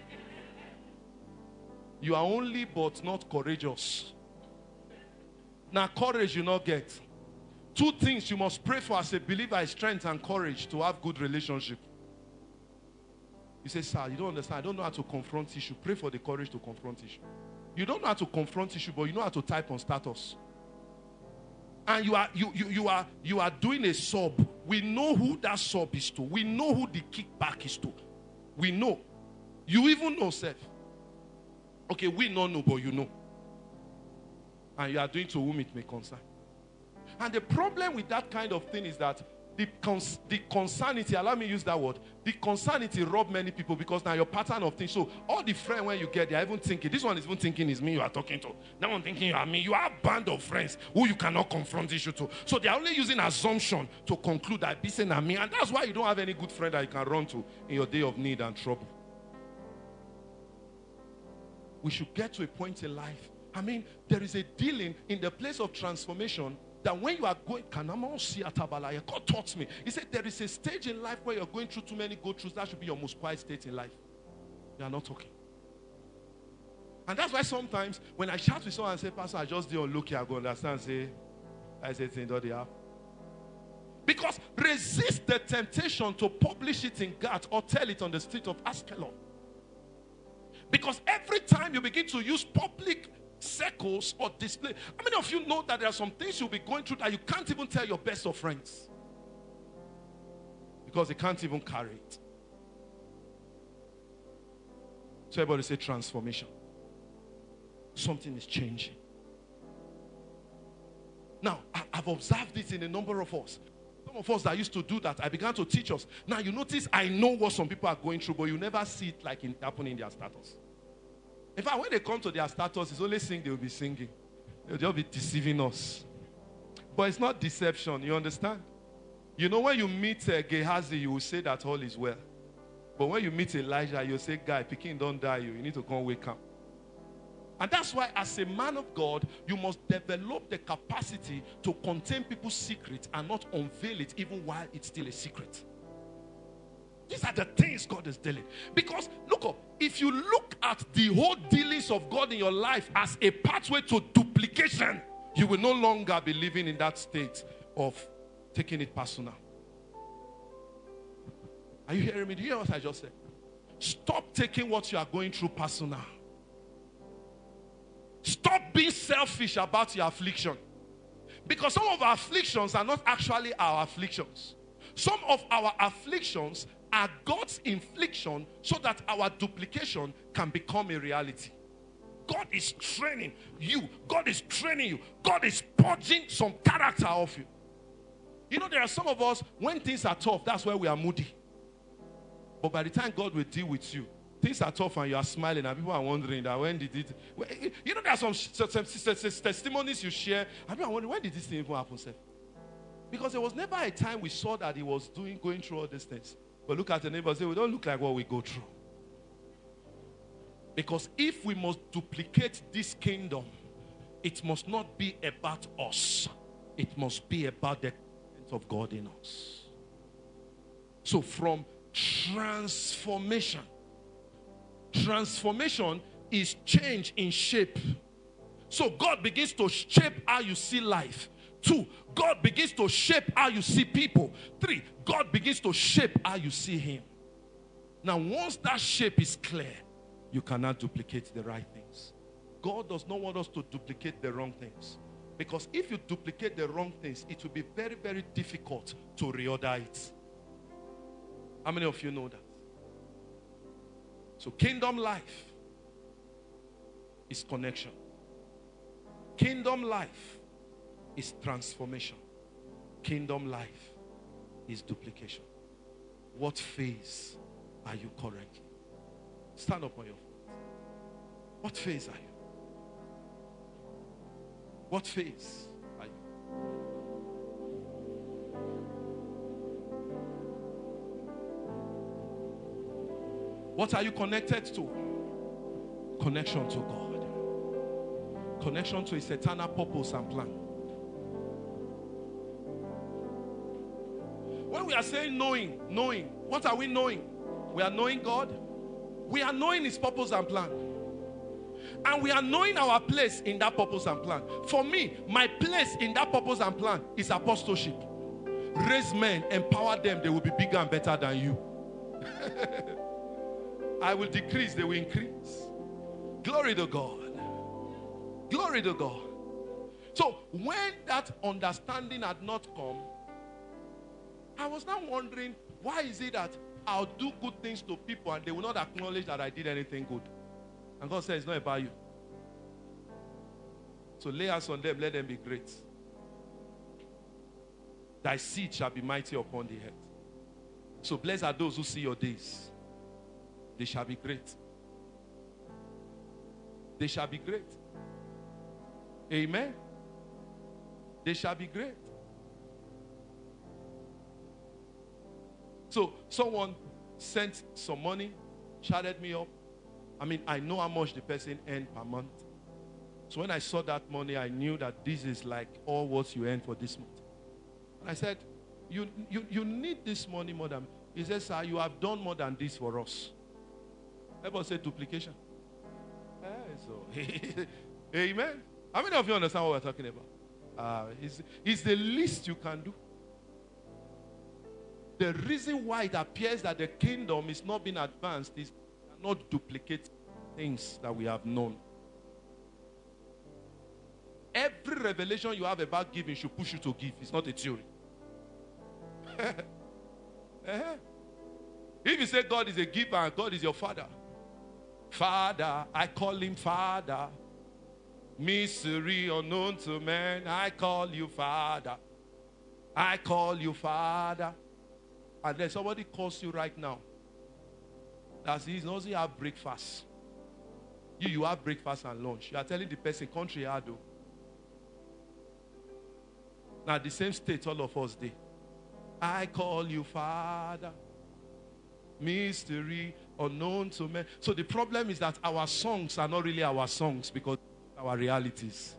Speaker 3: You are only but not courageous. Now courage you not get. Two things you must pray for as a believer is strength and courage to have good relationship. You say, sir, you don't understand. I don't know how to confront issue. Pray for the courage to confront issue. You don't know how to confront issue, but you know how to type on status. And you are you you you are you are doing a sub. We know who that sub is to. We know who the kickback is to. We know. You even know, self. Okay, we don't know, but you know. and you are doing to whom it may concern. And the problem with that kind of thing is that the, cons- the concernity, allow me to use that word, the concernity rob many people because now your pattern of things. So all the friends when you get, they are even thinking, this one is even thinking is me you are talking to. That one thinking you are me. You have a band of friends who you cannot confront issue to. So they are only using assumption to conclude that this and me. And that's why you don't have any good friend that you can run to in your day of need and trouble. We should get to a point in life. I mean, there is a dealing in the place of transformation that when you are going, God taught me. He said there is a stage in life where you're going through too many go-throughs. That should be your most quiet state in life. You are not talking. And that's why sometimes when I chat with someone and say, Pastor, I just didn't look here, I go understand, say, I say, things don't they have? Because resist the temptation to publish it in Gath or tell it on the street of Ashkelon. Because every time you begin to use public circles or display, how many of you know that there are some things you'll be going through that you can't even tell your best of friends because they can't even carry it? So everybody say transformation. Something is changing. Now, I've observed this in a number of us. Some of us that used to do that, I began to teach us. Now you notice I know what some people are going through, but you never see it like it happening in their status. In fact, when they come to their status, it's only sing they will be singing. They'll just be deceiving us. But it's not deception, you understand? You know, when you meet uh, Gehazi, you will say that all is well. But when you meet Elijah, you'll say, guy, Peking don't die you. You need to come wake up. And that's why as a man of God, you must develop the capacity to contain people's secrets and not unveil it even while it's still a secret. These are the things God is dealing. Because, look up, if you look at the whole dealings of God in your life as a pathway to duplication, you will no longer be living in that state of taking it personal. Are you hearing me? Do you hear what I just said? Stop taking what you are going through personal. Stop being selfish about your affliction. Because some of our afflictions are not actually our afflictions. Some of our afflictions are God's infliction so that our duplication can become a reality. God is training you. God is training you. God is purging some character off you. You know, there are some of us, when things are tough, that's where we are moody. But by the time God will deal with you, things are tough and you are smiling and people are wondering that when did it... You know, there are some, some, some, some testimonies you share and people are wondering, when did this thing even happen, sir? Because there was never a time we saw that he was doing, going through all these things. But look at the neighbor and say, we don't look like what we go through. Because if we must duplicate this kingdom, it must not be about us. It must be about the presence of God in us. So from transformation, transformation is change in shape. So God begins to shape how you see life. Two, God begins to shape how you see people. Three, God begins to shape how you see him. Now, once that shape is clear, you cannot duplicate the right things. God does not want us to duplicate the wrong things. Because if you duplicate the wrong things, it will be very, very difficult to reorder it. How many of you know that? So kingdom life is connection. Kingdom life is transformation. Kingdom life is duplication. What phase are you currently? Stand up on your feet. What phase are you? What phase are you? What are you connected to? Connection to God. Connection to his eternal purpose and plan. When we are saying knowing, knowing, what are we knowing? We are knowing God. We are knowing his purpose and plan. And we are knowing our place in that purpose and plan. For me, my place in that purpose and plan is apostleship. Raise men, empower them, they will be bigger and better than you. I will decrease, they will increase. Glory to God. Glory to God. So when that understanding had not come, I was now wondering, why is it that I'll do good things to people and they will not acknowledge that I did anything good? And God said, it's not about you. So lay hands on them, let them be great. Thy seed shall be mighty upon the earth. So blessed are those who see your days. They shall be great. They shall be great. Amen. They shall be great. So someone sent some money, chatted me up. I mean, I know how much the person earned per month. So when I saw that money, I knew that this is like all what you earn for this month. And I said, you, you, you need this money more than... He says, sir, you have done more than this for us. Everybody say duplication. Yeah, so, amen. How many of you understand what we're talking about? Uh, it's, it's the least you can do. The reason why it appears that the kingdom is not being advanced is not duplicate things that we have known. Every revelation you have about giving should push you to give. It's not a theory. uh-huh. If you say God is a giver and God is your father, Father, I call him Father. Mystery unknown to man, I call you Father. I call you Father. And then somebody calls you right now. That's he knows you have breakfast. You, you have breakfast and lunch. You are telling the person, country hard though. Now the same state all of us did. I call you Father. Mystery unknown to men. So the problem is that our songs are not really our songs because our realities.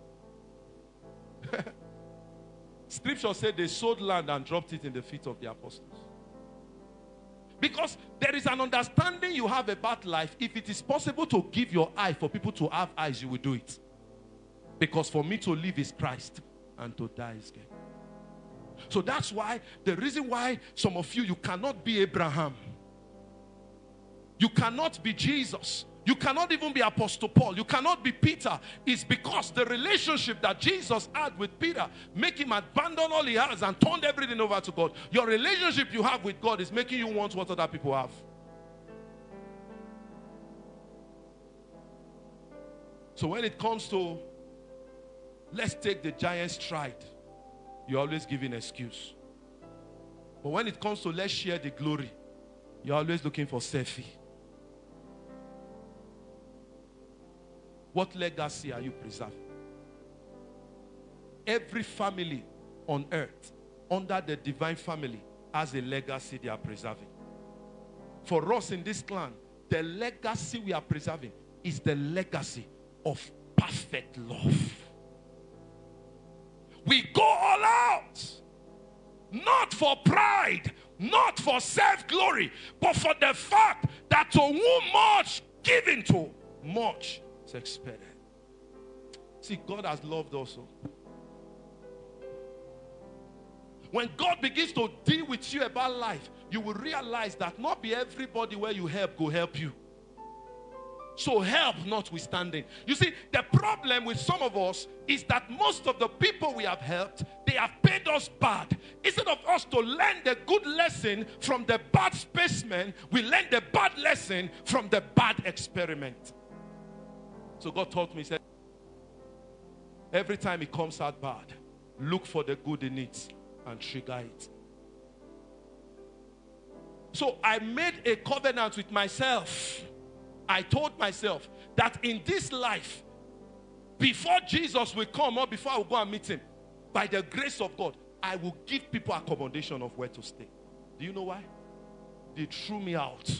Speaker 3: Scripture said they sold land and dropped it in the feet of the apostles. Because there is an understanding you have about life. If it is possible to give your eye for people to have eyes, you will do it. Because for me to live is Christ and to die is gain. So that's why, the reason why some of you, you cannot be Abraham. You cannot be Jesus. You cannot even be Apostle Paul. You cannot be Peter. Is because the relationship that Jesus had with Peter make him abandon all he has and turned everything over to God. Your relationship you have with God is making you want what other people have. So when it comes to let's take the giant stride, you're always giving excuse. But when it comes to let's share the glory, you're always looking for selfie. What legacy are you preserving? Every family on earth under the divine family has a legacy they are preserving. For us in this clan, the legacy we are preserving is the legacy of perfect love. We go all out, not for pride, not for self-glory, but for the fact that to whom much given to, much is expected. See, God has loved also. When God begins to deal with you about life, you will realize that not be everybody where you help will help you. So help notwithstanding. You see, the problem with some of us is that most of the people we have helped, they have paid us bad. Instead of us to learn the good lesson from the bad spaceman, we learn the bad lesson from the bad experiment. So God taught me, he said, every time it comes out bad, look for the good in it and trigger it. So I made a covenant with myself. I told myself that in this life, before Jesus will come or before I will go and meet him, by the grace of God, I will give people accommodation of where to stay. Do you know why? They threw me out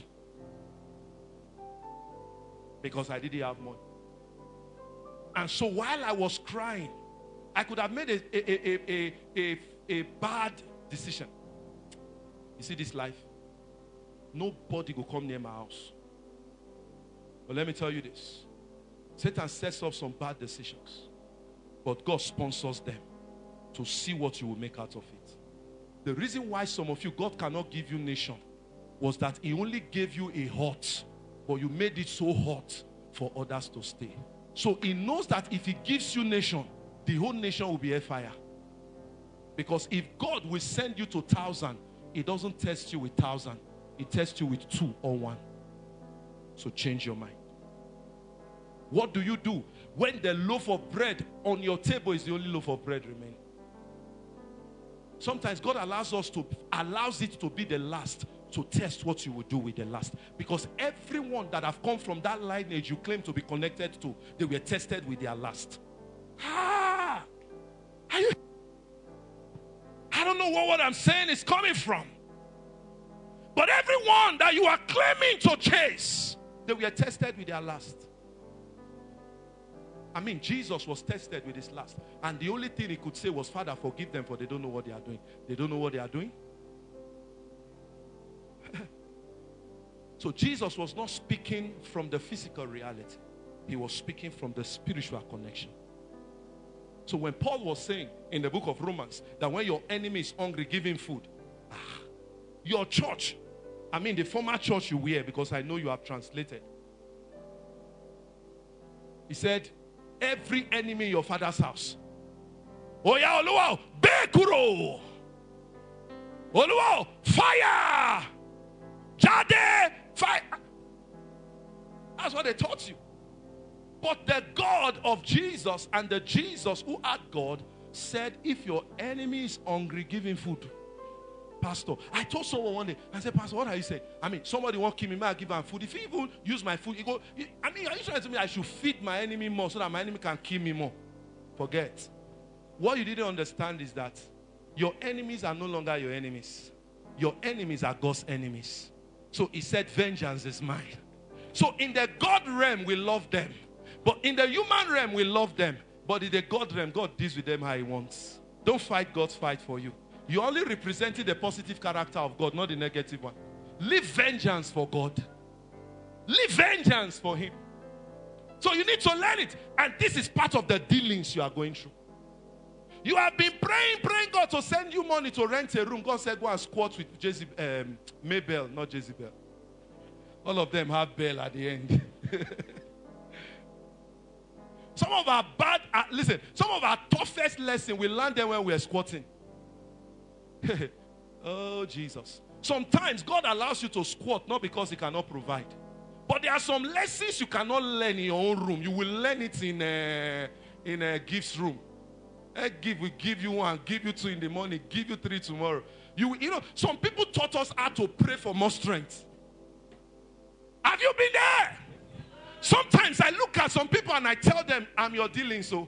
Speaker 3: because I didn't have money. And so while I was crying, I could have made a, a, a, a, a, a bad decision. You see this life? Nobody will come near my house. But let me tell you this. Satan sets up some bad decisions, but God sponsors them to see what you will make out of it. The reason why some of you, God cannot give you nation, was that he only gave you a hut, but you made it so hot for others to stay. So he knows that if he gives you nation, the whole nation will be a fire. Because if God will send you to thousand, he doesn't test you with thousand. He tests you with two or one. So change your mind. What do you do when the loaf of bread on your table is the only loaf of bread remaining. Sometimes God allows us to, allows it to be the last to test what you will do with the last. Because everyone that have come from that lineage you claim to be connected to, they were tested with their last. Ah! Are you? I don't know what, what I'm saying is coming from. But everyone that you are claiming to chase, they were tested with their last. I mean, Jesus was tested with his last. And the only thing he could say was, Father, forgive them, for they don't know what they are doing. They don't know what they are doing. So Jesus was not speaking from the physical reality. He was speaking from the spiritual connection. So when Paul was saying in the book of Romans that when your enemy is hungry, give him food. Ah, your church, I mean the former church you wear, because I know you have translated. He said, every enemy in your father's house. Oya Oluwa, Bekuro. Oluwa, fire. Jade, fire. That's what they taught you. But the God of Jesus and the Jesus who had God said, if your enemy is hungry, give him food. Pastor, I told someone one day, I said, Pastor, what are you saying? I mean, somebody won't kill me, may I give him food? If he even use my food, he go, I mean, are you trying to tell me I should feed my enemy more so that my enemy can kill me more? Forget. What you didn't understand is that your enemies are no longer your enemies. Your enemies are God's enemies. So he said, vengeance is mine. So in the God realm, we love them. But in the human realm, we love them. But in the God realm, God deals with them how he wants. Don't fight God's fight for you. You only represented the positive character of God, not the negative one. Leave vengeance for God. Leave vengeance for him. So you need to learn it. And this is part of the dealings you are going through. You have been praying, praying God to send you money to rent a room. God said, go and squat with Jezebel, um, Mabel, not Jezebel. All of them have Bell at the end. Some of our bad, uh, listen, some of our toughest lessons, we learn them when we're squatting. Oh, Jesus. Sometimes God allows you to squat, not because he cannot provide. But there are some lessons you cannot learn in your own room. You will learn it in a, in a gifts room. A gift will give you one, give you two in the morning, give you three tomorrow. You, you know, some people taught us how to pray for more strength. Have you been there? Sometimes I look at some people and I tell them, I'm your dealing, so.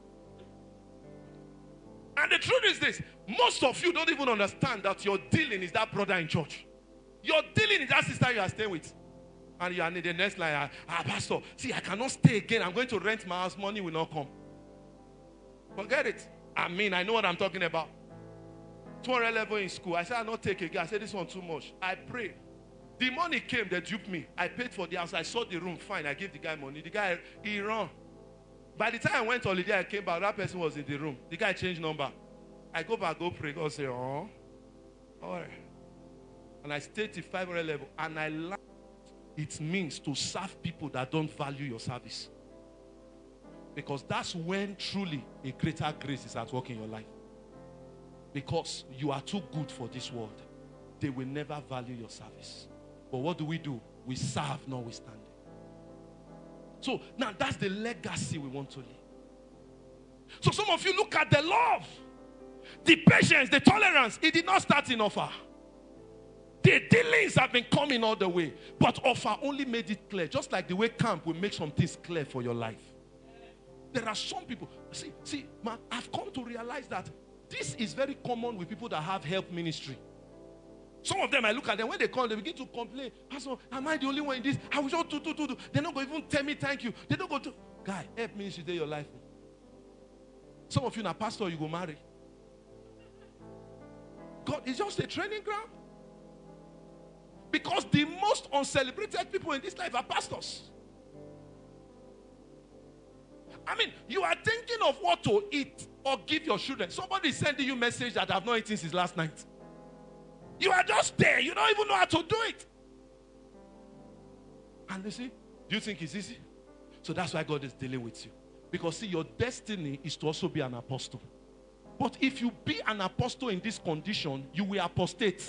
Speaker 3: And the truth is this, most of you don't even understand that your dealing is that brother in church. Your dealing is that sister you are staying with. And you are in the next line, ah, pastor, see, I cannot stay again. I'm going to rent my house. Money will not come. Forget it. I mean, I know what I'm talking about. two hundred level in school. I said, I'll not take again. I said, this one too much. I prayed. The money came, they duped me. I paid for the house. I saw the room, fine. I gave the guy money. The guy, he ran. By the time I went on holiday, I came back. That person was in the room. The guy changed number. I go back, go pray. God say, oh, all right. And I stayed to five hundred level. And I learned it means to serve people that don't value your service. Because that's when truly a greater grace is at work in your life. Because you are too good for this world. They will never value your service. But what do we do? We serve notwithstanding. So now that's the legacy we want to leave. So some of you look at the love, the patience, the tolerance. It did not start in offer. The dealings have been coming all the way. But offer only made it clear. Just like the way camp will make some things clear for your life. There are some people, see, see, man, I've come to realize that this is very common with people that have help ministry. Some of them, I look at them, when they come, they begin to complain. Pastor, am I the only one in this? I will just do, do, do, do. They're not going to even tell me thank you. They don't go to, guy, help ministry day your life. Some of you now, pastor, you go marry. God is just a training ground. Because the most uncelebrated people in this life are pastors. I mean, you are thinking of what to eat or give your children. Somebody is sending you a message that I have not eaten since last night. You are just there. You don't even know how to do it. And you see, do you think it's easy? So that's why God is dealing with you. Because see, your destiny is to also be an apostle. But if you be an apostle in this condition, you will apostate.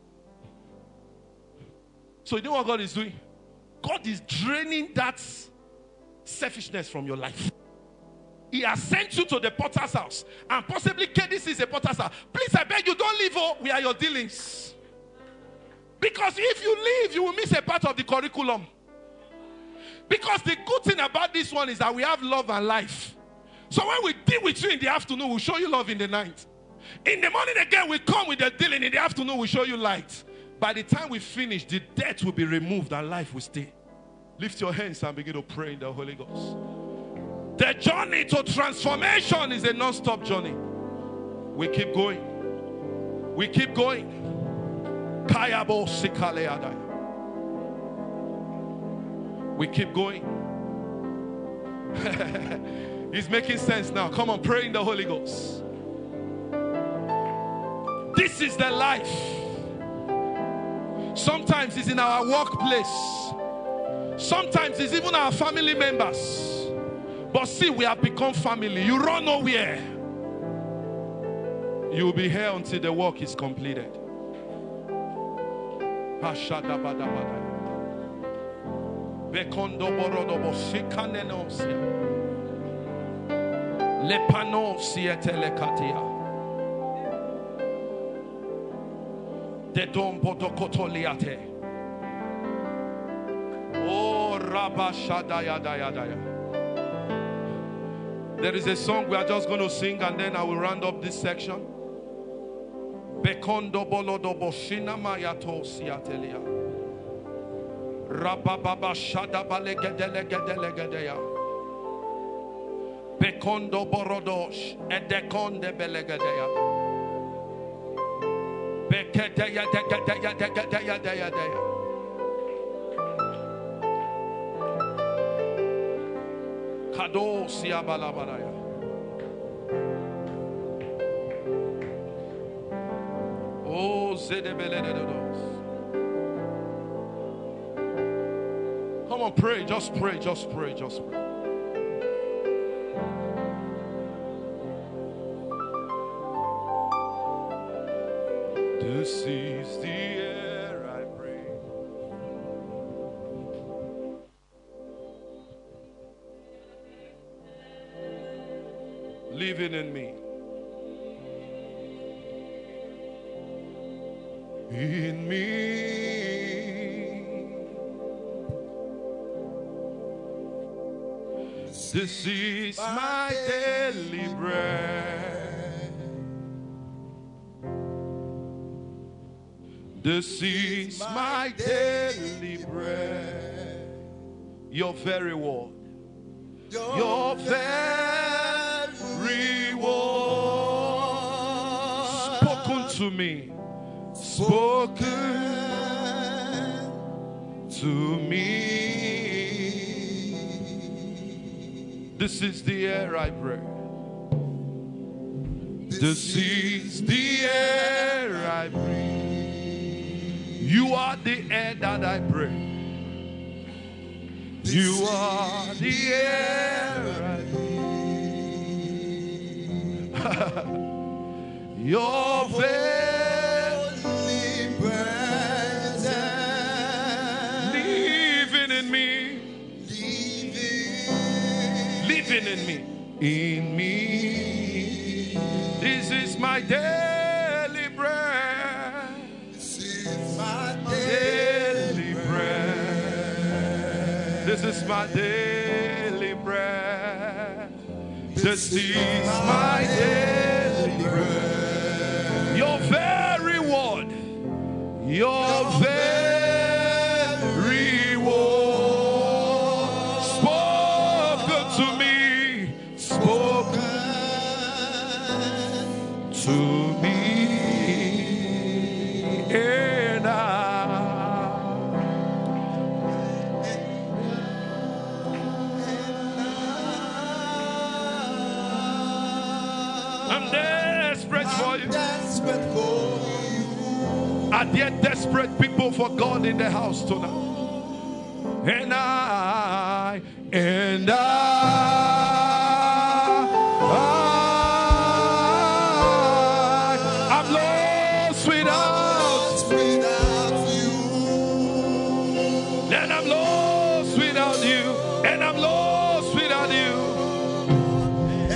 Speaker 3: So you know what God is doing? God is draining that selfishness from your life. he has sent you to the potter's house. And possibly, K D C is a potter's house. Please, I beg you, don't leave. Oh, we are your dealings. Because if you leave, you will miss a part of the curriculum. Because the good thing about this one is that we have love and life. So when we deal with you in the afternoon, we'll show you love in the night. In the morning again, we come with the dealing. In the afternoon, we show you light. By the time we finish, the death will be removed and life will stay. Lift your hands and begin to pray in the Holy Ghost. The journey to transformation is a non-stop journey. We keep going. We keep going. We keep going. It's making sense now. Come on, pray in the Holy Ghost. This is the life. Sometimes it's in our workplace. Sometimes it's even our family members. But see, we have become family. You run nowhere. You will be here until the work is completed. Oh, Rabashadayadayadaya. There is a song we are just going to sing and then I will round up this section. Bekondo bolodo boshina mayato siatelia. Rabababa shadabalegedelegedelegedea. Bekondo borodosh edekonde belegedea. Bekedeya degedeya degedeya deya deya. Kado siabalabaraya. Oh, zedebelededos. Come on, pray. Just pray. Just pray. Just pray. This is the air I breathe. Living in me. In me. This is my daily bread. This is my daily bread. Your very word. Your very word. Spoken to me. Spoken to me. This is the air I breathe. This is the air I breathe. You are the air that I breathe. You are the air I breathe. Your very in me, in me. This is my daily bread. This is my daily bread. This is my daily bread. This is my daily bread. Your very word, your very are there desperate people for God in the house tonight? And I, and I, I I'm lost without, without you. And I'm lost without you. And I'm lost without you.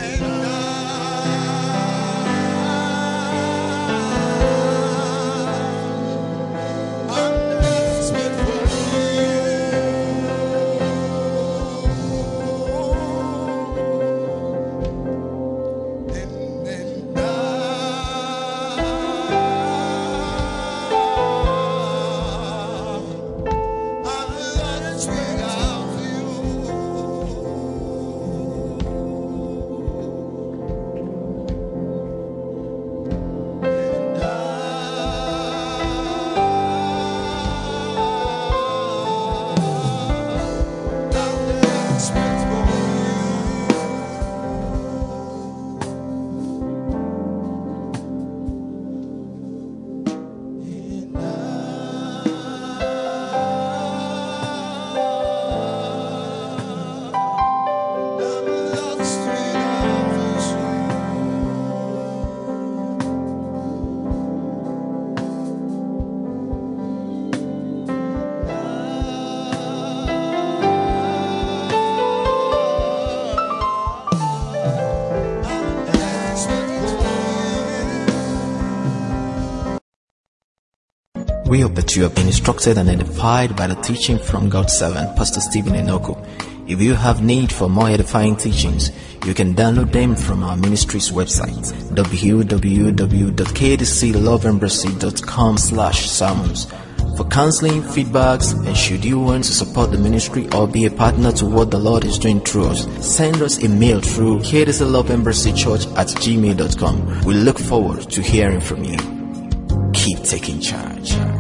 Speaker 2: We hope that you have been instructed and edified by the teaching from God's servant, Pastor Stephen Enoku. If you have need for more edifying teachings, you can download them from our ministry's website, w w w dot k d c love embassy dot com slash sermons. For counseling, feedbacks, and should you want to support the ministry or be a partner to what the Lord is doing through us, send us a mail through k d c love embassy church at gmail dot com. We look forward to hearing from you. Keep taking charge.